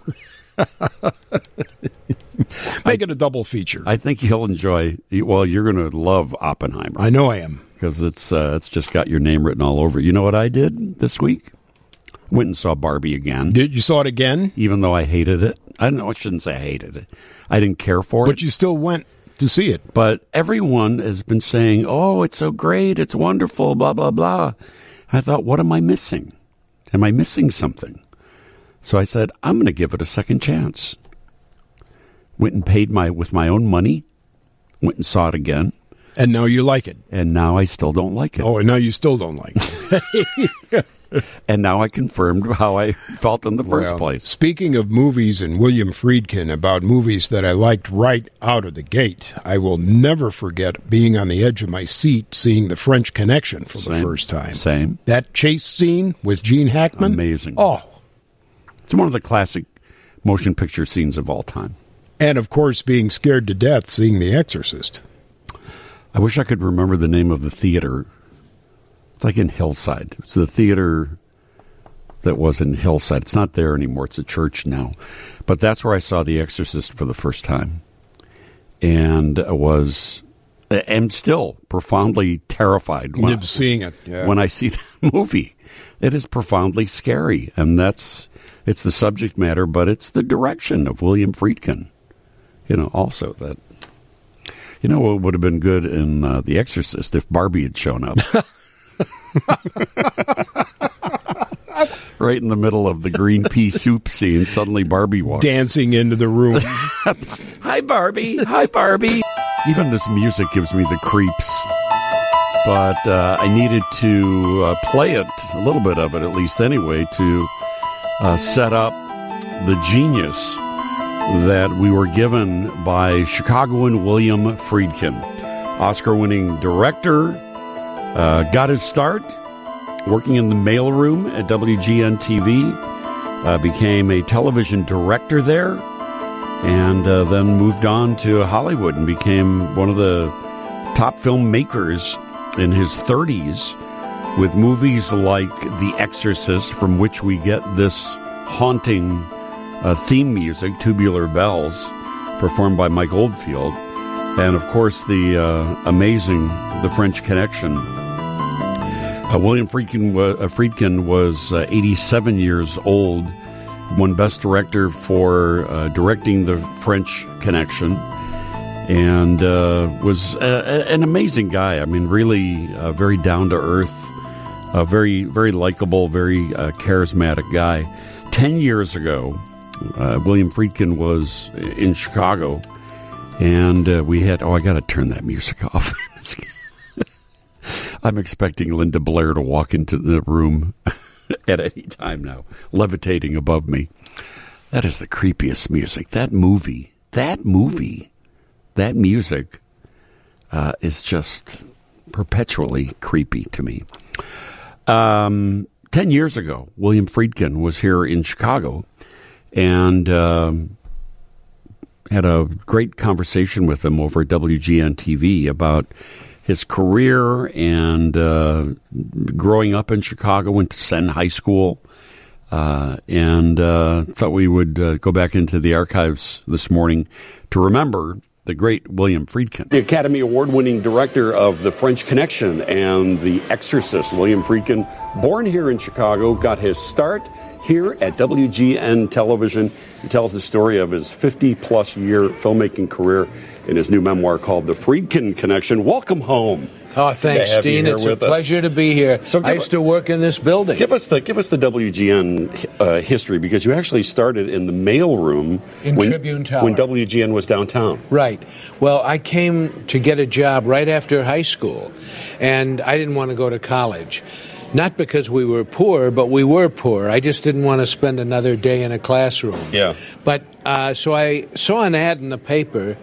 Make it a double feature. I think you'll enjoy. Well, you're going to love Oppenheimer. I know I am. Because it's uh, it's just got your name written all over it. You know what I did this week? Went and saw Barbie again. Did you saw it again? Even though I hated it. I don't know. I shouldn't say I hated it. I didn't care for it. But you still went to see it. But everyone has been saying, "Oh, it's so great! It's wonderful!" Blah blah blah. I thought, what am I missing? Am I missing something? So I said, I'm going to give it a second chance. Went and paid my with my own money. Went and saw it again. And now you like it. And now I still don't like it. Oh, and now you still don't like it. And now I confirmed how I felt in the first Well, place. Speaking of movies and William Friedkin, about movies that I liked right out of the gate, I will never forget being on the edge of my seat seeing The French Connection for the Same. first time. Same. That chase scene with Gene Hackman. Amazing. Oh. It's one of the classic motion picture scenes of all time. And, of course, being scared to death seeing The Exorcist. I wish I could remember the name of the theater. It's like in Hillside. It's the theater that was in Hillside. It's not there anymore. It's a church now. But that's where I saw The Exorcist for the first time. And was, am still profoundly terrified when, Lived seeing it. Yeah. when I see that movie. It is profoundly scary. And that's, it's the subject matter, but it's the direction of William Friedkin. You know, also that, you know what would have been good in uh, The Exorcist if Barbie had shown up? right in the middle of the green pea soup scene, suddenly Barbie walks. Dancing into the room. Hi, Barbie. Hi, Barbie. Even this music gives me the creeps. But uh, I needed to uh, play it, a little bit of it at least anyway, to uh, set up the genius that we were given by Chicagoan William Friedkin. Oscar-winning director, uh, got his start working in the mailroom at W G N T V, uh, became a television director there, and uh, then moved on to Hollywood and became one of the top filmmakers in his thirties with movies like The Exorcist, from which we get this haunting uh, theme music, Tubular Bells, performed by Mike Oldfield, and of course the uh, amazing The French Connection. Uh, William Friedkin, wa- uh, Friedkin was uh, eighty-seven years old, won Best Director for uh, directing The French Connection, and uh, was a, a, an amazing guy. I mean, really uh, very down-to-earth, uh, very, very likable, very uh, charismatic guy. Ten years ago, uh, William Friedkin was in Chicago, and uh, we had, oh, I got to turn that music off. I'm expecting Linda Blair to walk into the room at any time now, levitating above me. That is the creepiest music. That movie, that movie... That music uh, is just perpetually creepy to me. Um, ten years ago, William Friedkin was here in Chicago and um, had a great conversation with him over at W G N T V about his career and uh, growing up in Chicago, went to Senn High School, uh, and uh, thought we would uh, go back into the archives this morning to remember the great William Friedkin. The Academy Award-winning director of The French Connection and The Exorcist, William Friedkin, born here in Chicago, got his start here at W G N Television. He tells the story of his fifty-plus year filmmaking career in his new memoir called The Friedkin Connection. Welcome home. Oh, thanks, Dean. It's a pleasure to be here. So I used to work in this building. Give us the give us the W G N uh, history, because you actually started in the mailroom in when, Tribune Tower when W G N was downtown. Right. Well, I came to get a job right after high school, and I didn't want to go to college. Not because we were poor, but we were poor. I just didn't want to spend another day in a classroom. Yeah. But uh, so I saw an ad in the paper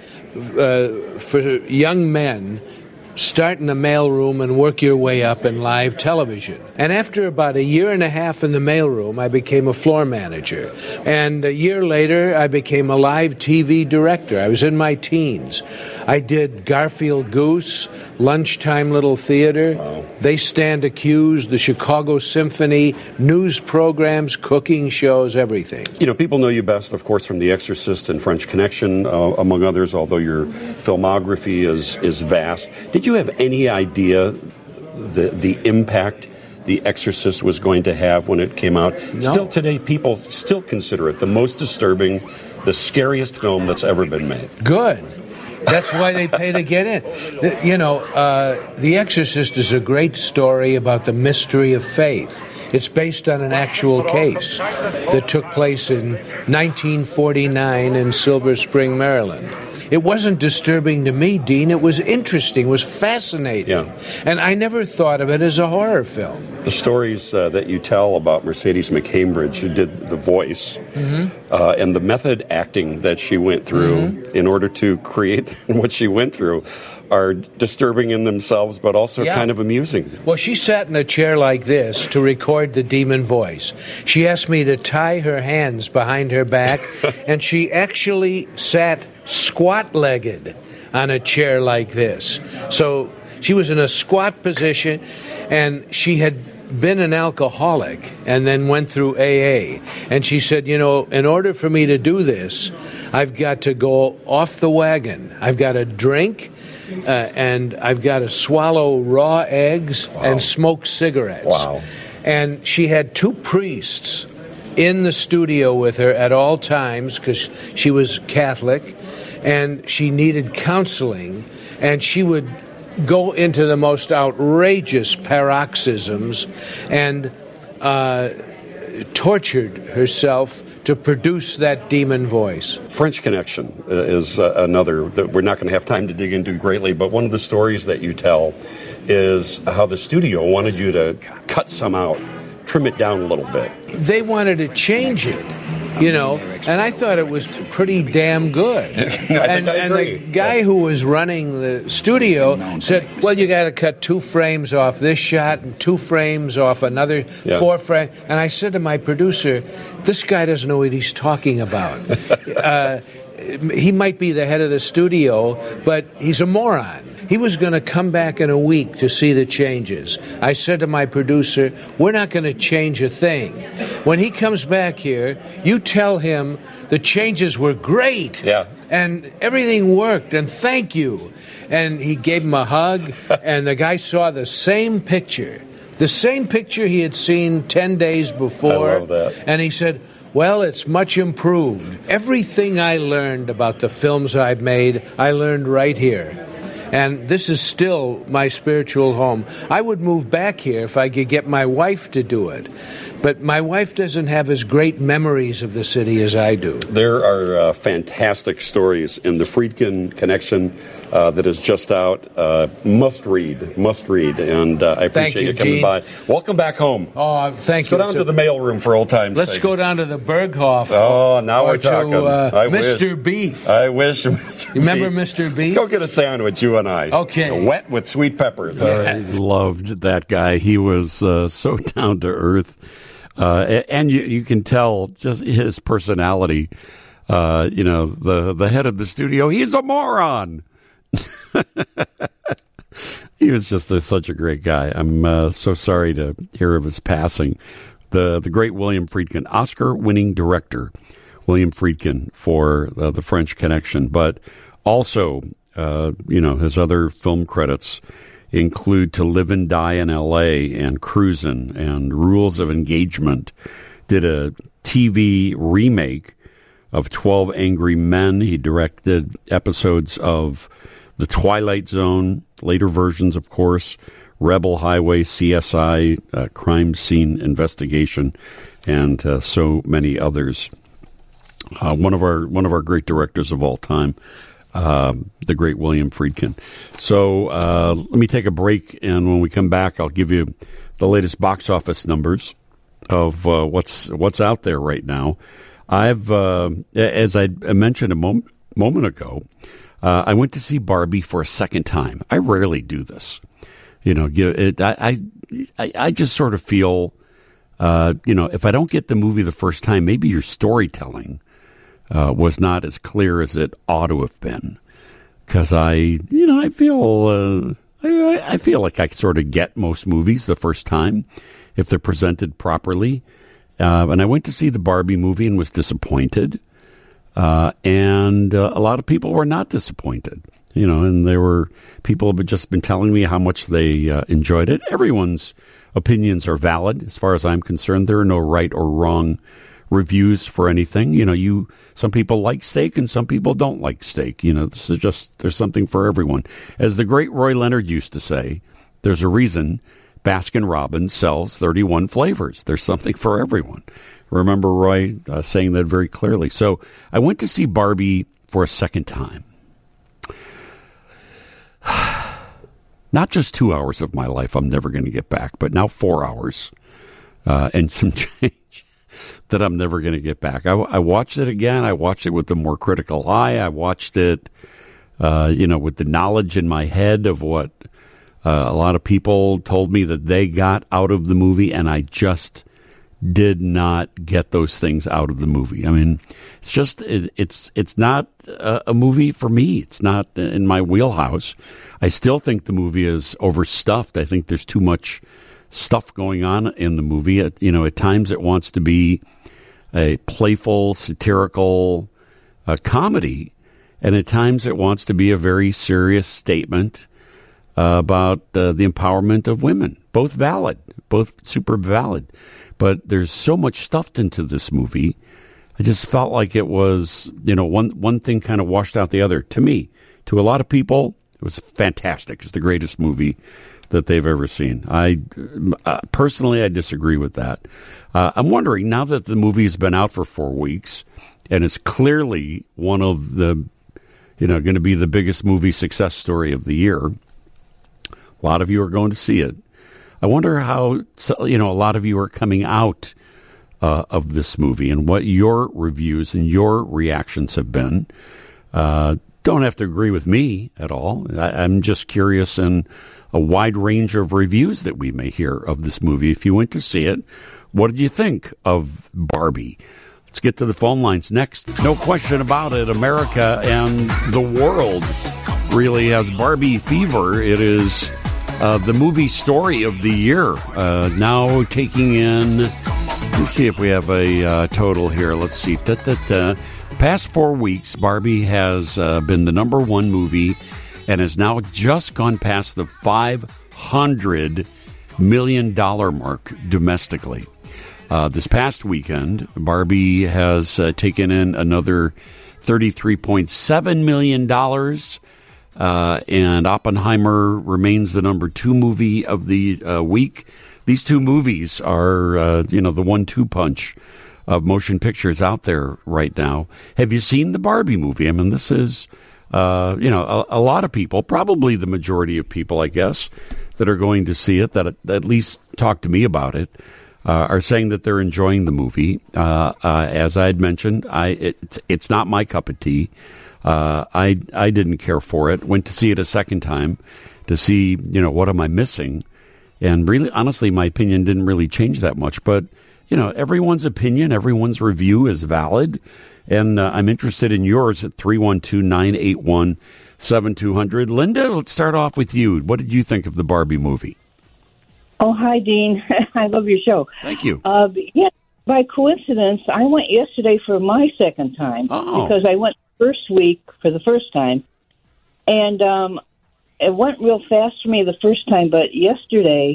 uh, for young men. Start in the mailroom and work your way up in live television. And after about a year and a half in the mailroom, I became a floor manager. And a year later, I became a live T V director. I was in my teens. I did Garfield Goose, Lunchtime Little Theater, wow. They Stand Accused, the Chicago Symphony, news programs, cooking shows, everything. You know, people know you best, of course, from The Exorcist and French Connection, uh, among others, although your filmography is, is vast. Did you have any idea the the impact The Exorcist was going to have when it came out? No. Still today, people still consider it the most disturbing, the scariest film that's ever been made. Good. That's why they pay to get in. You know, uh, The Exorcist is a great story about the mystery of faith. It's based on an actual case that took place in nineteen forty-nine in Silver Spring, Maryland. It wasn't disturbing to me, Dean. It was interesting. It was fascinating. Yeah. And I never thought of it as a horror film. The stories uh, that you tell about Mercedes McCambridge, who did the voice, mm-hmm. uh, and the method acting that she went through mm-hmm. in order to create what she went through, are disturbing in themselves, but also yeah. kind of amusing. Well, she sat in a chair like this to record the demon voice. She asked me to tie her hands behind her back, and she actually sat squat-legged on a chair like this. So she was in a squat position, and she had been an alcoholic and then went through A A. And she said, you know, in order for me to do this, I've got to go off the wagon. I've got to drink, uh, and I've got to swallow raw eggs wow. and smoke cigarettes. Wow. And she had two priests in the studio with her at all times because she was Catholic, and she needed counseling, and she would go into the most outrageous paroxysms, and uh, tortured herself to produce that demon voice. French Connection is uh, another that we're not going to have time to dig into greatly, but one of the stories that you tell is how the studio wanted you to cut some out, trim it down a little bit. They wanted to change it, you know, and I thought it was pretty damn good. and, I and agree. the guy yeah. who was running the studio said, well, you got to cut two frames off this shot and two frames off another Yeah. four frames. And I said to my producer, this guy doesn't know what he's talking about. uh, he might be the head of the studio, but he's a moron. He was going to come back in a week to see the changes. I said to my producer, we're not going to change a thing. When he comes back here, you tell him the changes were great. Yeah. And everything worked, and thank you. And he gave him a hug, and the guy saw the same picture. The same picture he had seen ten days before. I love that. And he said, well, it's much improved. Everything I learned about the films I've made, I learned right here. And this is still my spiritual home. I would move back here if I could get my wife to do it. But my wife doesn't have as great memories of the city as I do. There are uh, fantastic stories in the Friedkin Connection uh, that is just out. Uh, must read, must read. And uh, I appreciate you, you coming Gene. by. Welcome back home. Oh, thank Let's you. go down It's to a- the mailroom for old times' Let's sake. go down to the Berghoff. Oh, now or we're to, talking. Uh, I Mister wish. Beef. I wish, Mister You remember Beef. Mister Beef? Let's go get a sandwich, you and I. Okay. Wet with sweet peppers. I loved that guy. He was uh, so down to earth. Uh, and you, you can tell just his personality. Uh, you know, the, the head of the studio, he's a moron. He was just a, such a great guy. I'm uh, so sorry to hear of his passing. The the great William Friedkin, Oscar-winning director, William Friedkin for uh, The French Connection, but also, uh, you know, his other film credits include To Live and Die in L A and Cruisin' and Rules of Engagement. Did a T V remake of twelve Angry Men. He directed episodes of The Twilight Zone, later versions, of course, Rebel Highway, C S I, uh, Crime Scene Investigation, and uh, so many others. Uh, one of our one of our great directors of all time. Uh, the great William Friedkin. So uh, let me take a break, and when we come back, I'll give you the latest box office numbers of uh, what's what's out there right now. I've, uh, as I mentioned a moment moment ago, uh, I went to see Barbie for a second time. I rarely do this, you know. It, I, I I just sort of feel, uh, you know, if I don't get the movie the first time, maybe your storytelling Uh, was not as clear as it ought to have been, because I, you know, I feel, uh, I, I feel like I sort of get most movies the first time if they're presented properly. Uh, and I went to see the Barbie movie and was disappointed, uh, and uh, a lot of people were not disappointed. You know, and there were people have just been telling me how much they uh, enjoyed it. Everyone's opinions are valid, as far as I'm concerned. There are no right or wrong reviews for anything. You know, you some people like steak and some people don't like steak. You know, this is just there's something for everyone. As the great Roy Leonard used to say, there's a reason Baskin Robbins sells thirty-one flavors. There's something for everyone. Remember Roy uh, saying that very clearly. So I went to see Barbie for a second time. Not just two hours of my life I'm never going to get back, but now four hours uh, and some change that I'm never going to get back. I, I watched it again. I watched it with a more critical eye. I watched it, uh, you know, with the knowledge in my head of what uh, a lot of people told me that they got out of the movie, and I just did not get those things out of the movie. I mean, it's just it, it's it's not a, a movie for me. It's not in my wheelhouse. I still think the movie is overstuffed. I think there's too much stuff going on in the movie. It, you know, at times it wants to be a playful, satirical uh, comedy, and at times it wants to be a very serious statement uh, about uh, the empowerment of women. Both valid, both super valid. But there's so much stuffed into this movie. I just felt like it was, you know, one one thing kind of washed out the other. To me, to a lot of people, it was fantastic. It's the greatest movie that they've ever seen. I uh, personally, I disagree with that. Uh, I'm wondering, now that the movie has been out for four weeks and it's clearly one of the, you know, going to be the biggest movie success story of the year. A lot of you are going to see it. I wonder how, you know, a lot of you are coming out uh, of this movie and what your reviews and your reactions have been. Uh, don't have to agree with me at all. I, I'm just curious in a wide range of reviews that we may hear of this movie. If you went to see it, what did you think of Barbie? Let's get to the phone lines next. No question about it, America and the world really has Barbie fever. It is uh, the movie story of the year. Uh, now taking in, let's see if we have a uh, total here. Let's see. Da, da, da. Past four weeks, Barbie has uh, been the number one movie and has now just gone past the five hundred million dollars mark domestically. Uh, this past weekend, Barbie has uh, taken in another thirty-three point seven million dollars, uh, and Oppenheimer remains the number two movie of the uh, week. These two movies are, uh, you know, the one two punch of motion pictures out there right now. Have you seen the Barbie movie? I mean, this is... Uh, you know, a, a lot of people, probably the majority of people, I guess, that are going to see it, that at least talk to me about it, uh, are saying that they're enjoying the movie. Uh, uh, as I had mentioned, I it's it's not my cup of tea. Uh, I I didn't care for it. Went to see it a second time to see, you know, what am I missing? And really, honestly, my opinion didn't really change that much. But, you know, everyone's opinion, everyone's review is valid. And uh, I'm interested in yours at three one two, nine eight one, seven two zero zero. Linda, let's start off with you. What did you think of the Barbie movie? Oh, hi, Dean. I love your show. Thank you. Uh, yeah, by coincidence, I went yesterday for my second time oh. because I went first week for the first time. And um, it went real fast for me the first time, but yesterday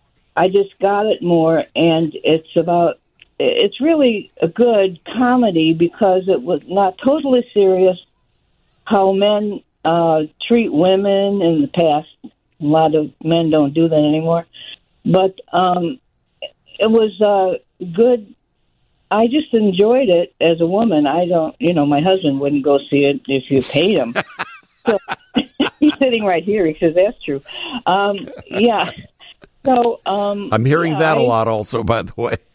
I just got it more, and it's about... It's really a good comedy because it was not totally serious how men uh, treat women in the past. A lot of men don't do that anymore. But um, it was uh, good. I just enjoyed it as a woman. I don't, you know, my husband wouldn't go see it if you paid him. So, he's sitting right here. He says, that's true. Um, yeah. So um, I'm hearing yeah, that I, a lot also, by the way.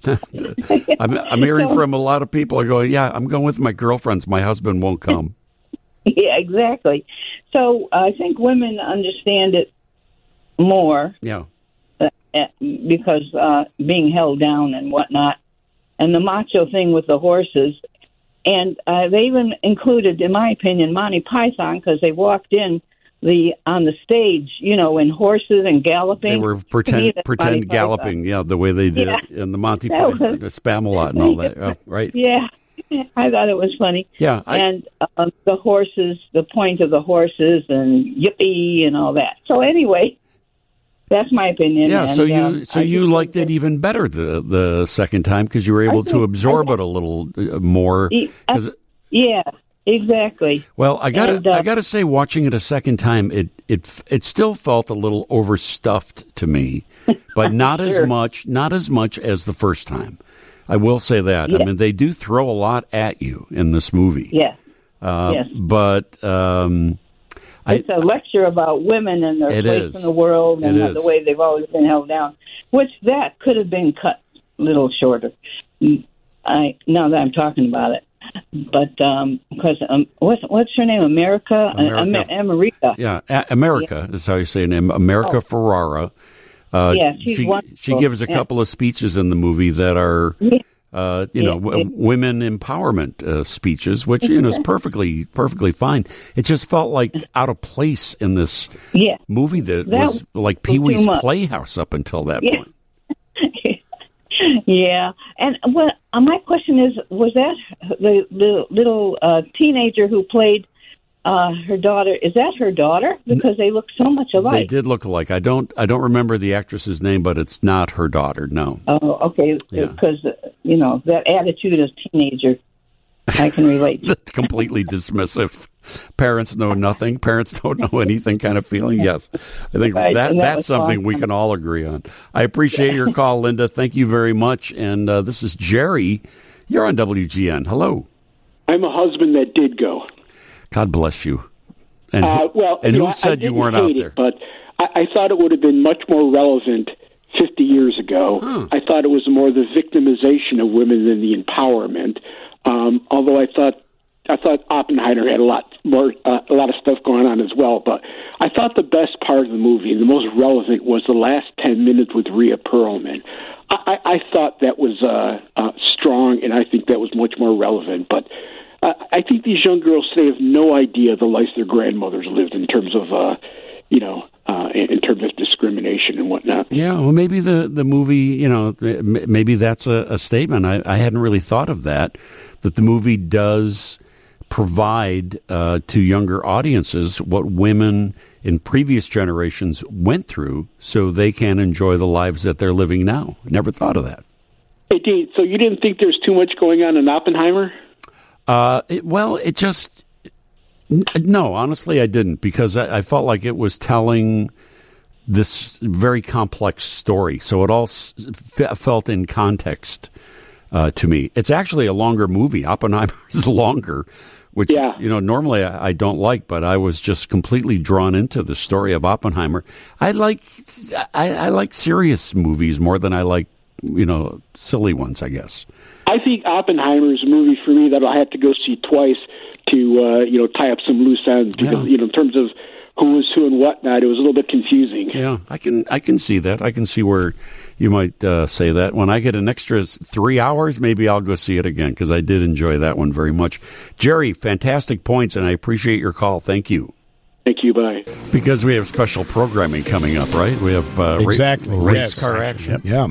I'm, I'm hearing so, from a lot of people are going, yeah, I'm going with my girlfriends. My husband won't come. Yeah, exactly. So I think women understand it more. Yeah. Uh, because uh, being held down and whatnot. And the macho thing with the horses. And uh, they even included, in my opinion, Monty Python because they walked in the on the stage, you know, in horses and galloping. They were pretend pretend galloping, yeah, the way they did yeah. in the Monty Python, the Spamalot and all that, oh, right? Yeah, I thought it was funny. Yeah, I, and uh, the horses, the point of the horses, and yippee and all that. So anyway, that's my opinion. Yeah, and, so you uh, so I you liked it even better the the second time because you were able think, to absorb it a little more. Uh, yeah. Exactly. Well, I got uh, I got to say, watching it a second time, it it it still felt a little overstuffed to me, but not sure. as much not as much as the first time. I will say that. Yeah. I mean, they do throw a lot at you in this movie. Yeah. Uh, yes. But um, it's I, a lecture about women and their place is. in the world and it the is. way they've always been held down. Which that could have been cut a little shorter. I now that I'm talking about it. But um, because um, what's what's her name? America, America. Uh, America. Yeah, A- America yeah. is how you say her name. America oh. Ferrara. Uh, yeah, she's she wonderful. she gives a yeah. couple of speeches in the movie that are, yeah. uh, you yeah. know, w- women empowerment uh, speeches, which you know is perfectly perfectly fine. It just felt like out of place in this yeah. movie that, that was like Pee Wee's Playhouse up until that yeah. point. Yeah, and what uh, my question is: was that the the little uh, teenager who played uh, her daughter? Is that her daughter? Because they look so much alike. They did look alike. I don't I don't remember the actress's name, but it's not her daughter. No. Oh, okay. Yeah. Because uh, you know that attitude as teenager. I can relate. That's completely dismissive. Parents know nothing. Parents don't know anything kind of feeling. Yes. I think Right, that and that that's was something awesome. we can all agree on. I appreciate your call, Linda. Thank you very much. And uh, this is Jerry. You're on W G N. Hello. I'm a husband that did go. God bless you. And who, uh, well, and you who know, I said you didn't weren't hate out it, there? But I, I thought it would have been much more relevant fifty years ago. Huh. I thought it was more the victimization of women than the empowerment. Um, although I thought I thought Oppenheimer had a lot more, uh, a lot of stuff going on as well. But I thought the best part of the movie, and the most relevant, was the last ten minutes with Rhea Perlman. I, I, I thought that was uh, uh, strong, and I think that was much more relevant. But uh, I think these young girls today have no idea the lives their grandmothers lived in terms of, uh, you know, uh, in, in terms of discrimination and whatnot. Yeah, well, maybe the, the movie, you know, m- maybe that's a, a statement. I, I hadn't really thought of that, that the movie does provide uh, to younger audiences what women in previous generations went through so they can enjoy the lives that they're living now. Never thought of that. Hey, Dean, so you didn't think there's too much going on in Oppenheimer? Uh, it, well, it just... n- No, honestly, I didn't, because I, I felt like it was telling this very complex story. So it all s- f- felt in context uh, to me. It's actually a longer movie. Oppenheimer is longer, which, Yeah. you know, normally I, I don't like, but I was just completely drawn into the story of Oppenheimer. I like, I, I like serious movies more than I like, you know, silly ones, I guess. I think Oppenheimer is a movie for me that I'll have to go see twice to, uh, you know, tie up some loose ends because, Yeah. you know, in terms of who was who and whatnot, it was a little bit confusing. Yeah, I can I can see that. I can see where you might uh, say that. When I get an extra three hours, maybe I'll go see it again because I did enjoy that one very much. Jerry, fantastic points, and I appreciate your call. Thank you. Thank you. Bye. Because we have special programming coming up, right? We have uh, Exactly, ra- race yes. car action. Yeah.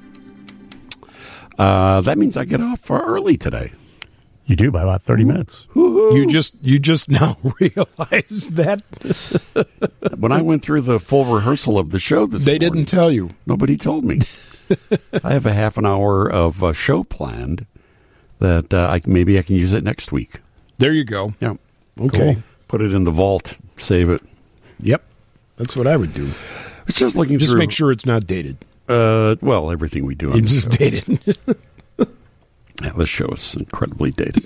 Uh, that means I get off uh, early today. You do by about thirty minutes. You just you just now realize that When I went through the full rehearsal of the show this they morning, didn't tell you. nobody told me. I have a half an hour of uh, show planned that uh, I, maybe I can use it next week. There you go. Yeah. Okay. Cool. Put it in the vault, save it. Yep. That's what I would do. It's just looking Just through. make sure it's not dated. Uh, well, everything we do on It's the just show. dated. Yeah, this show is incredibly dated.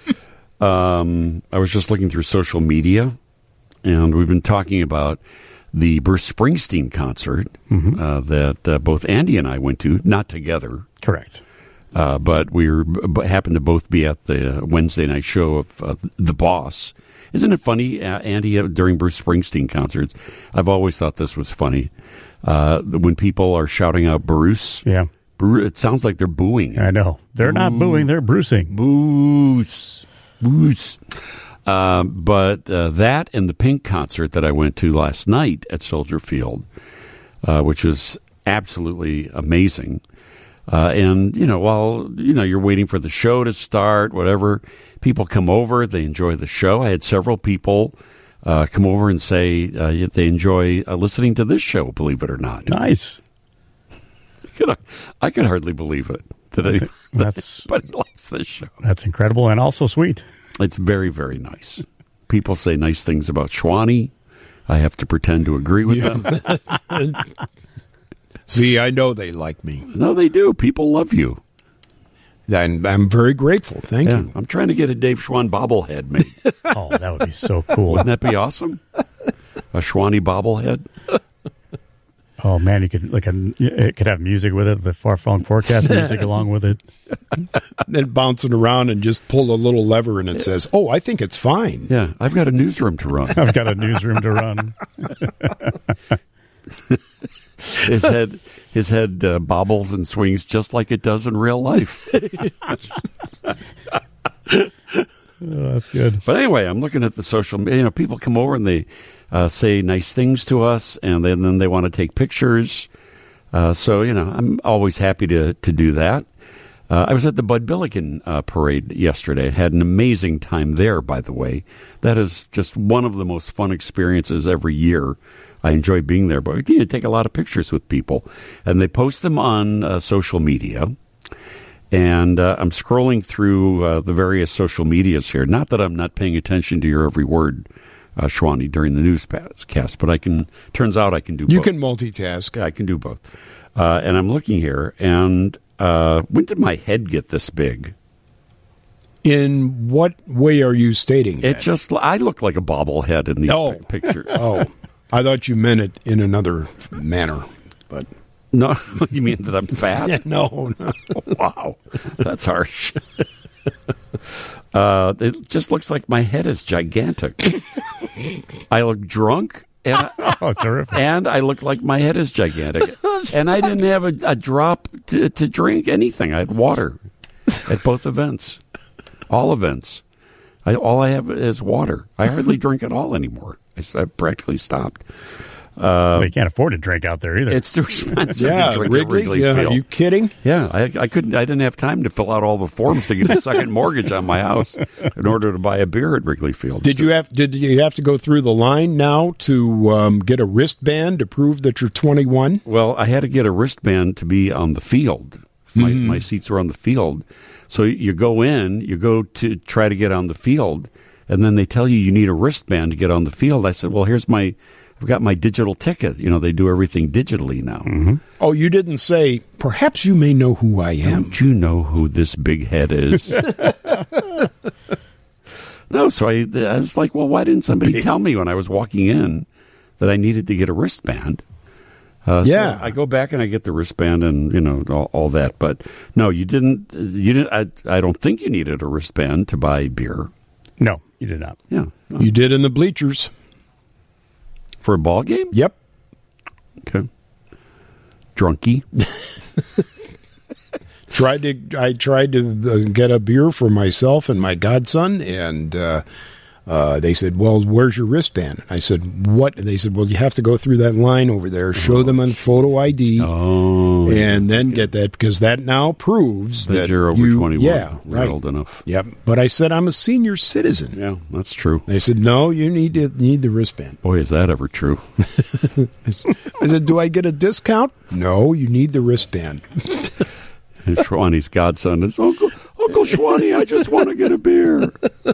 um, I was just looking through social media, and we've been talking about the Bruce Springsteen concert Mm-hmm. uh, that uh, both Andy and I went to, not together, Correct. uh, but we were, b- happened to both be at the Wednesday night show of uh, The Boss. Isn't it funny, uh, Andy, uh, during Bruce Springsteen concerts, I've always thought this was funny, uh, when people are shouting out Bruce. Yeah. Bru- It sounds like they're booing. I know. They're not booing, they're bruising. Bruce. Bruce. Uh, but uh, that and the Pink concert that I went to last night at Soldier Field, uh, which was absolutely amazing. Uh, and, you know, while, you know, you're waiting for the show to start, whatever, people come over, they enjoy the show. I had several people uh, come over and say uh, they enjoy uh, listening to this show, believe it or not. Nice. I could hardly believe it that, I, that That's anybody likes this show. that's incredible and also sweet. It's very, very nice. People say nice things about Schwani. I have to pretend to agree with them. See, I know they like me. No, they do. People love you. And I'm very grateful. Thank Yeah, you. I'm trying to get a Dave Schwan bobblehead made. Oh, that would be so cool. Wouldn't that be awesome? A Schwani bobblehead? Oh man, you could like a, it could have music with it, the far flung forecast music along with it. Then bouncing around and just pull a little lever and it says, "Oh, I think it's fine." Yeah, I've got a newsroom to run. I've got a newsroom to run. His head, his head uh, bobbles and swings just like it does in real life. Oh, that's good. But anyway, I'm looking at the social media. You know, people come over and they uh, say nice things to us, and then, then they want to take pictures. Uh, so, you know, I'm always happy to, to do that. Uh, I was at the Bud Billiken uh, parade yesterday. Had an amazing time there, by the way. That is just one of the most fun experiences every year. I enjoy being there. But you know, take a lot of pictures with people, and they post them on uh, social media. And uh, I'm scrolling through uh, the various social medias here. Not that I'm not paying attention to your every word, uh, Shwani, during the newscast, but I can. Turns out I can do You both. can multitask. Yeah, I can do both. Uh, and I'm looking here, and uh, when did my head get this big? In what way are you stating It that? just, I look like a bobblehead in these Oh. pic- pictures. Oh, I thought you meant it in another manner, but No, you mean that I'm fat? Yeah, no, no. Wow, that's harsh. uh, it just looks like my head is gigantic. I look drunk, and I, Oh, terrific. and I look like my head is gigantic. And I didn't have a, a drop to, to drink anything. I had water at both events, all events. I, all I have is water. I hardly drink at all anymore. I, s- I practically stopped. Well, you can't afford to drink out there either. It's too expensive Yeah, to drink Wrigley? at Wrigley Yeah, Field. are you kidding? Yeah, I, I couldn't. I didn't have time to fill out all the forms to get a second mortgage on my house in order to buy a beer at Wrigley Field. Did So- you have did you have to go through the line now to um, get a wristband to prove that you're twenty-one? Well, I had to get a wristband to be on the field. My, my seats were on the field. So you go in, you go to try to get on the field, and then they tell you you need a wristband to get on the field. I said, well, here's my, I've got my digital ticket. You know, they do everything digitally now. Oh, you didn't say, perhaps you may know who I am. Don't you know who this big head is? No, so I, I was like, well, why didn't somebody tell me when I was walking in that I needed to get a wristband? Uh, Yeah. so I go back and I get the wristband and you know all, all that, but no, you didn't. You didn't. I, I don't think you needed a wristband to buy beer. No, you did not. Yeah, no. You did in the bleachers. For a ball game. Yep. Okay. Drunky. Tried to I tried to uh, get a beer for myself and my godson, and uh, uh, they said, "Well, where's your wristband?" I said, "What?" They said, "Well, you have to go through that line over there, show them a photo I D, Oh, and then get that because that now proves that that you're over you, twenty-one. Yeah, You're right. old enough. Yep. But I said I'm a senior citizen. Yeah, that's true. They said, "No, you need to need the wristband." Boy, is that ever true? I said, "Do I get a discount?" No, you need the wristband. And Shwani's godson is Uncle Uncle Shwani. I just want to get a beer.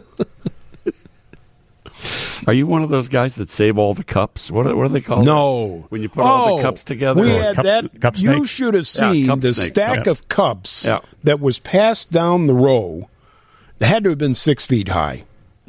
Are you one of those guys that save all the cups? What are, what are they called? No. When you put all Oh, the cups together? We Or had cup- that. cup you snake? should have Yeah, seen cup the snake. stack Yeah. of cups Yeah. that was passed down the row. It had to have been six feet high.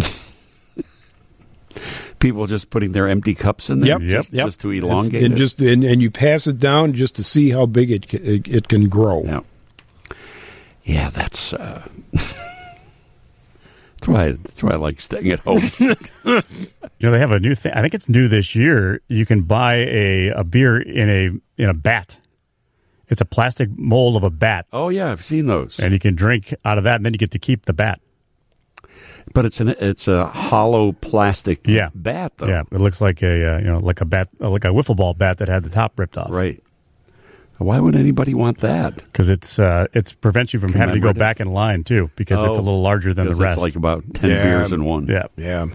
People just putting their empty cups in there Yep, just, yep. just to elongate and it. just and, and you pass it down just to see how big it ca- it, it can grow. Yeah, yeah, that's uh, that's why that's why I like staying at home. You know, they have a new thing. I think it's new this year. You can buy a, a beer in a in a bat. It's a plastic mold of a bat, Oh yeah, I've seen those. and you can drink out of that, and then you get to keep the bat. But it's an it's a hollow plastic Yeah. bat though. Yeah, it looks like a uh, you know like a bat, uh, like a wiffle ball bat that had the top ripped off. Right. Why would anybody want that? Because it's uh, it's prevents you from having to go Commemorative. back in line too, because it's Oh, a little larger than the Because rest. it's like about ten Yeah. beers in one. yeah, Yeah,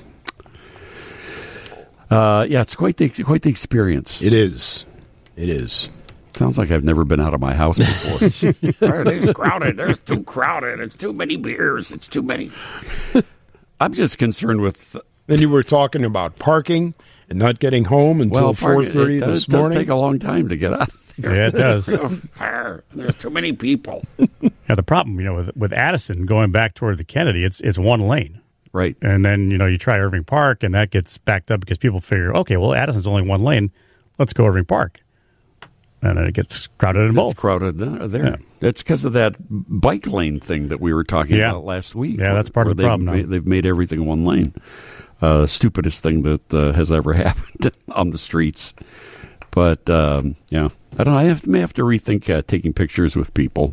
Uh, yeah, it's quite the quite the experience. it is. It is. Sounds like I've never been out of my house before. It's crowded. There's too crowded. It's too many beers. It's too many. I'm just concerned with Then you were talking about parking and not getting home until well, four thirty it does, this does morning. take a long time to get out there. yeah, it does. There's too many people. Yeah, the problem, you know, with with Addison going back toward the Kennedy, it's it's one lane, Right. and then you know you try Irving Park, and that gets backed up because people figure, okay, well Addison's only one lane, let's go Irving Park, and then it gets crowded in It's both. crowded there. there. Yeah. It's because of that bike lane thing that we were talking Yeah. about last week. Yeah, that's part of the where problem They've now. made, they've made everything one lane. Uh, stupidest thing that uh, has ever happened on the streets. But um, yeah, I don't. I have, may have to rethink uh, taking pictures with people.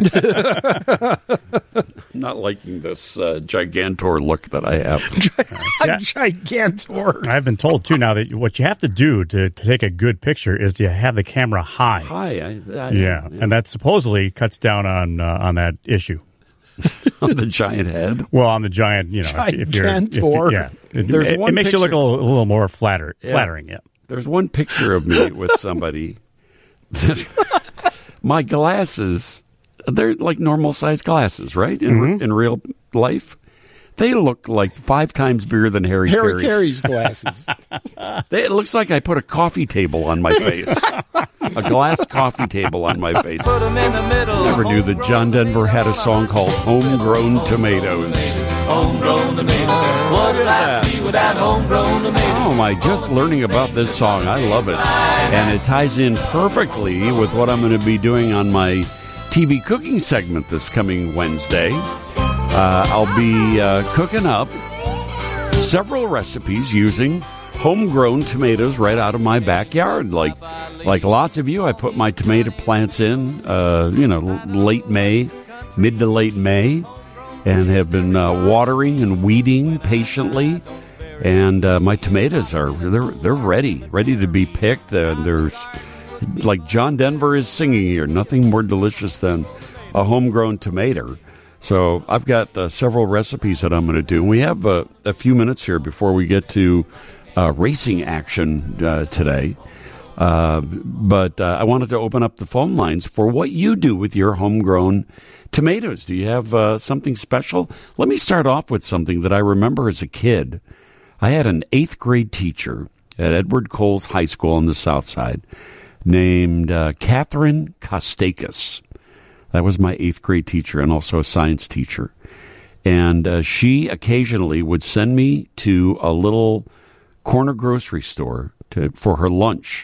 Not liking this uh, gigantor look that I have. Yeah. Gigantor. I've been told too now that what you have to do to, to take a good picture is to have the camera high. Hi, I, I, Yeah, and that supposedly cuts down on uh, on that issue. on the giant head. Well, on the giant, you know, if, if you're, if you- Gigantor. yeah, it, There's it, one it makes you look a picture- little, a little more flatter, Yeah. flattering. Yeah, There's one picture of me with somebody. That my glasses they're like normal sized glasses, right? In, Mm-hmm. in real life. They look like five times bigger than Harry, Harry Carey's. Carey's glasses. They, it looks like I put a coffee table on my face. A glass coffee table on my face. Put 'em in the middle. Never knew that John Denver had a song called Homegrown Tomatoes. Homegrown tomatoes. What would life be without homegrown tomatoes? Oh my, just learning about this song. I love it. And it ties in perfectly with what I'm going to be doing on my T V cooking segment this coming Wednesday. Uh, I'll be uh, cooking up several recipes using homegrown tomatoes right out of my backyard. Like like lots of you, I put my tomato plants in, uh, you know, late May, mid to late May, and have been uh, watering and weeding patiently. And uh, my tomatoes are they're they're ready, ready to be picked. Uh, there's like John Denver is singing here. Nothing more delicious than a homegrown tomato. So I've got uh, several recipes that I'm going to do. We have uh, a few minutes here before we get to uh, racing action uh, today. Uh, but uh, I wanted to open up the phone lines for what you do with your homegrown tomatoes. Do you have uh, something special? Let me start off with something that I remember as a kid. I had an eighth grade teacher at Edward Coles High School on the South Side named uh, Catherine Kostakis. That was my eighth grade teacher and also a science teacher. And uh, she occasionally would send me to a little corner grocery store to, for her lunch.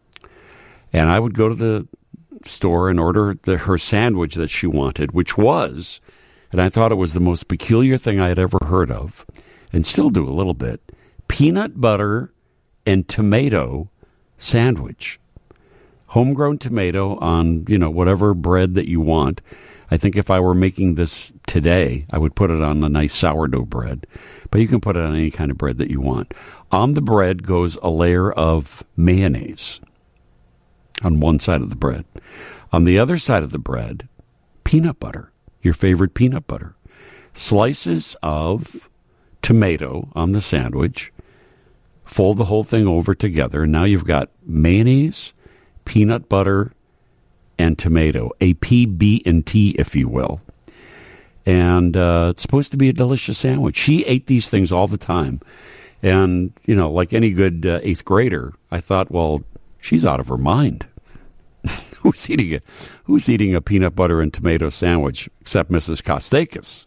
And I would go to the store and order the, her sandwich that she wanted, which was, and I thought it was the most peculiar thing I had ever heard of, and still do a little bit, peanut butter and tomato sandwich. Homegrown tomato on, you know, whatever bread that you want. I think if I were making this today, I would put it on a nice sourdough bread. But you can put it on any kind of bread that you want. On the bread goes a layer of mayonnaise on one side of the bread. On the other side of the bread, peanut butter, your favorite peanut butter. Slices of tomato on the sandwich. Fold the whole thing over together. Now you've got mayonnaise, peanut butter, and tomato, a P B and T, if you will. And uh, it's supposed to be a delicious sandwich. She ate these things all the time. And, you know, like any good uh, eighth grader, I thought, well, she's out of her mind. who's eating a, who's eating a peanut butter and tomato sandwich except Missus Kostakis?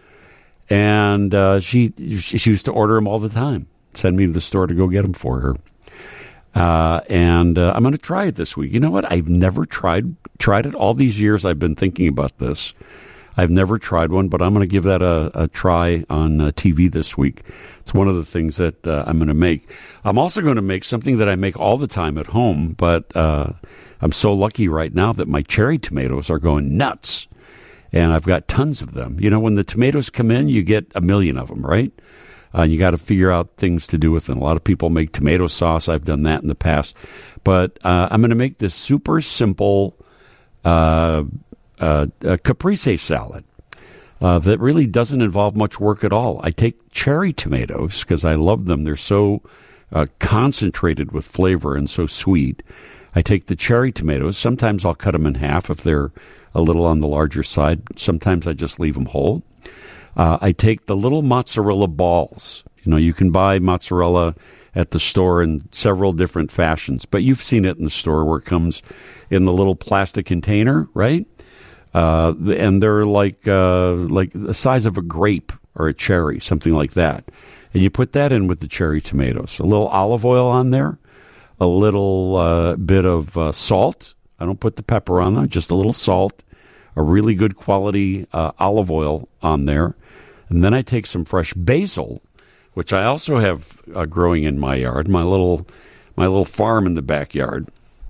And uh, she, she used to order them all the time. Send me to the store to go get them for her. Uh, and uh, I'm going to try it this week. You know what? I've never tried tried it all these years I've been thinking about this. I've never tried one, but I'm going to give that a, a try on uh, T V this week. It's one of the things that uh, I'm going to make. I'm also going to make something that I make all the time at home, but uh, I'm so lucky right now that my cherry tomatoes are going nuts, and I've got tons of them. You know, when the tomatoes come in, you get a million of them, right? Uh, you got to figure out things to do with them. A lot of people make tomato sauce. I've done that in the past. But uh, I'm going to make this super simple uh, uh, uh, caprese salad uh, that really doesn't involve much work at all. I take cherry tomatoes because I love them. They're so uh, concentrated with flavor and so sweet. I take the cherry tomatoes. Sometimes I'll cut them in half if they're a little on the larger side. Sometimes I just leave them whole. Uh, I take the little mozzarella balls. You know, you can buy mozzarella at the store in several different fashions, but you've seen it in the store where it comes in the little plastic container, right? Uh, and they're like uh, like the size of a grape or a cherry, something like that. And you put that in with the cherry tomatoes. A little olive oil on there, a little uh, bit of uh, salt. I don't put the pepper on there, just a little salt, a really good quality uh, olive oil on there. And then I take some fresh basil, which I also have uh, growing in my yard, my little my little farm in the backyard.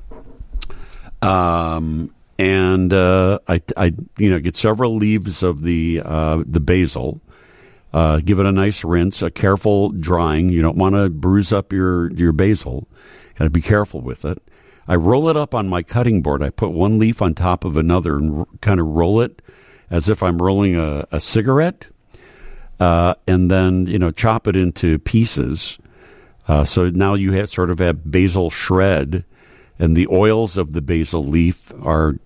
Um, and uh, I, I, you know, get several leaves of the uh, the basil, uh, give it a nice rinse, a careful drying. You don't want to bruise up your your basil. Got to be careful with it. I roll it up on my cutting board. I put one leaf on top of another and r- kind of roll it as if I'm rolling a, a cigarette. Uh, and then, you know, chop it into pieces. Uh, so now you have sort of have basil shred, and the oils of the basil leaf are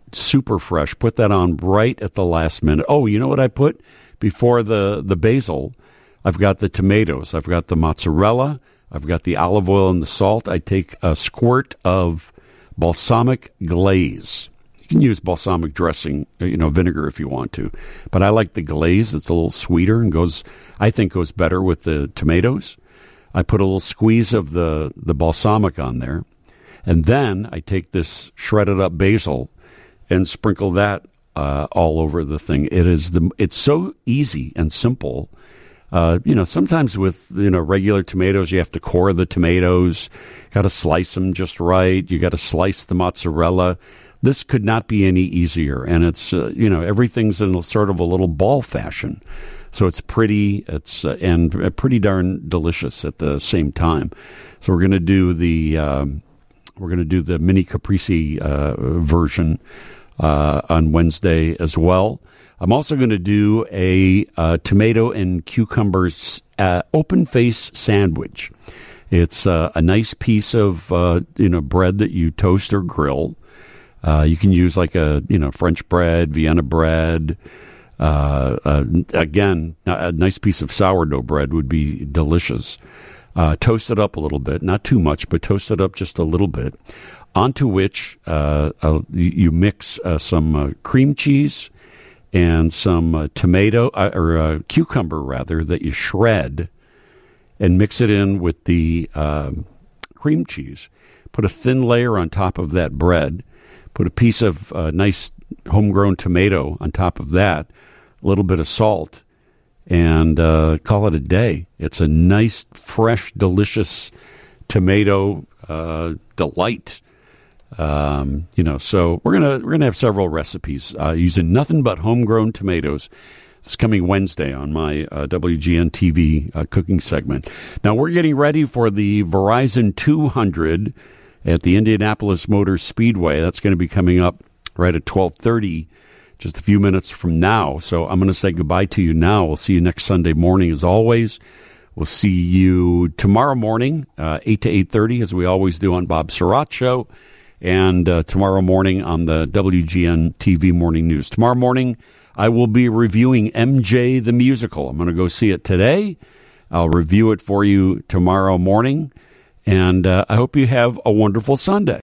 super fresh. Put that on right at the last minute. Oh, you know what I put before the, the basil? I've got the tomatoes. I've got the mozzarella. I've got the olive oil and the salt. I take a squirt of balsamic glaze. You can use balsamic dressing, you know, vinegar if you want to. But I like the glaze. It's a little sweeter and goes, I think, goes better with the tomatoes. I put a little squeeze of the, the balsamic on there. And then I take this shredded up basil and sprinkle that uh, all over the thing. It is the it's so easy and simple. Uh, you know, sometimes with, you know, regular tomatoes, you have to core the tomatoes. Got to slice them just right. You got to slice the mozzarella. This could not be any easier. And it's, uh, you know, everything's in a sort of a little ball fashion. So it's pretty, it's uh, and uh, pretty darn delicious at the same time. So we're going to do the um, we're going to do the mini caprese uh, version uh, on Wednesday as well. I'm also going to do a uh, tomato and cucumbers uh, open face sandwich. It's uh, a nice piece of uh, you know bread that you toast or grill. Uh, you can use like a you know French bread, Vienna bread. Uh, uh, again, a nice piece of sourdough bread would be delicious. Uh, toast it up a little bit, not too much, but toast it up just a little bit. Onto which uh, uh, you mix uh, some uh, cream cheese and some uh, tomato uh, or uh, cucumber rather that you shred, and mix it in with the uh, cream cheese. Put a thin layer on top of that bread. Put a piece of uh, nice homegrown tomato on top of that. A little bit of salt, and uh, call it a day. It's a nice, fresh, delicious tomato uh, delight. Um, you know, so we're gonna we're gonna have several recipes uh, using nothing but homegrown tomatoes. It's coming Wednesday on my uh, W G N T V uh, cooking segment. Now we're getting ready for the Verizon two hundred at the Indianapolis Motor Speedway. That's going to be coming up right at twelve thirty. Just a few minutes from now. So I'm going to say goodbye to you now. We'll see you next Sunday morning as always. We'll see you tomorrow morning, uh, eight to eight thirty, as we always do on Bob Surratt Show, and uh, tomorrow morning on the W G N T V Morning News. Tomorrow morning, I will be reviewing M J the Musical. I'm going to go see it today. I'll review it for you tomorrow morning, and uh, I hope you have a wonderful Sunday.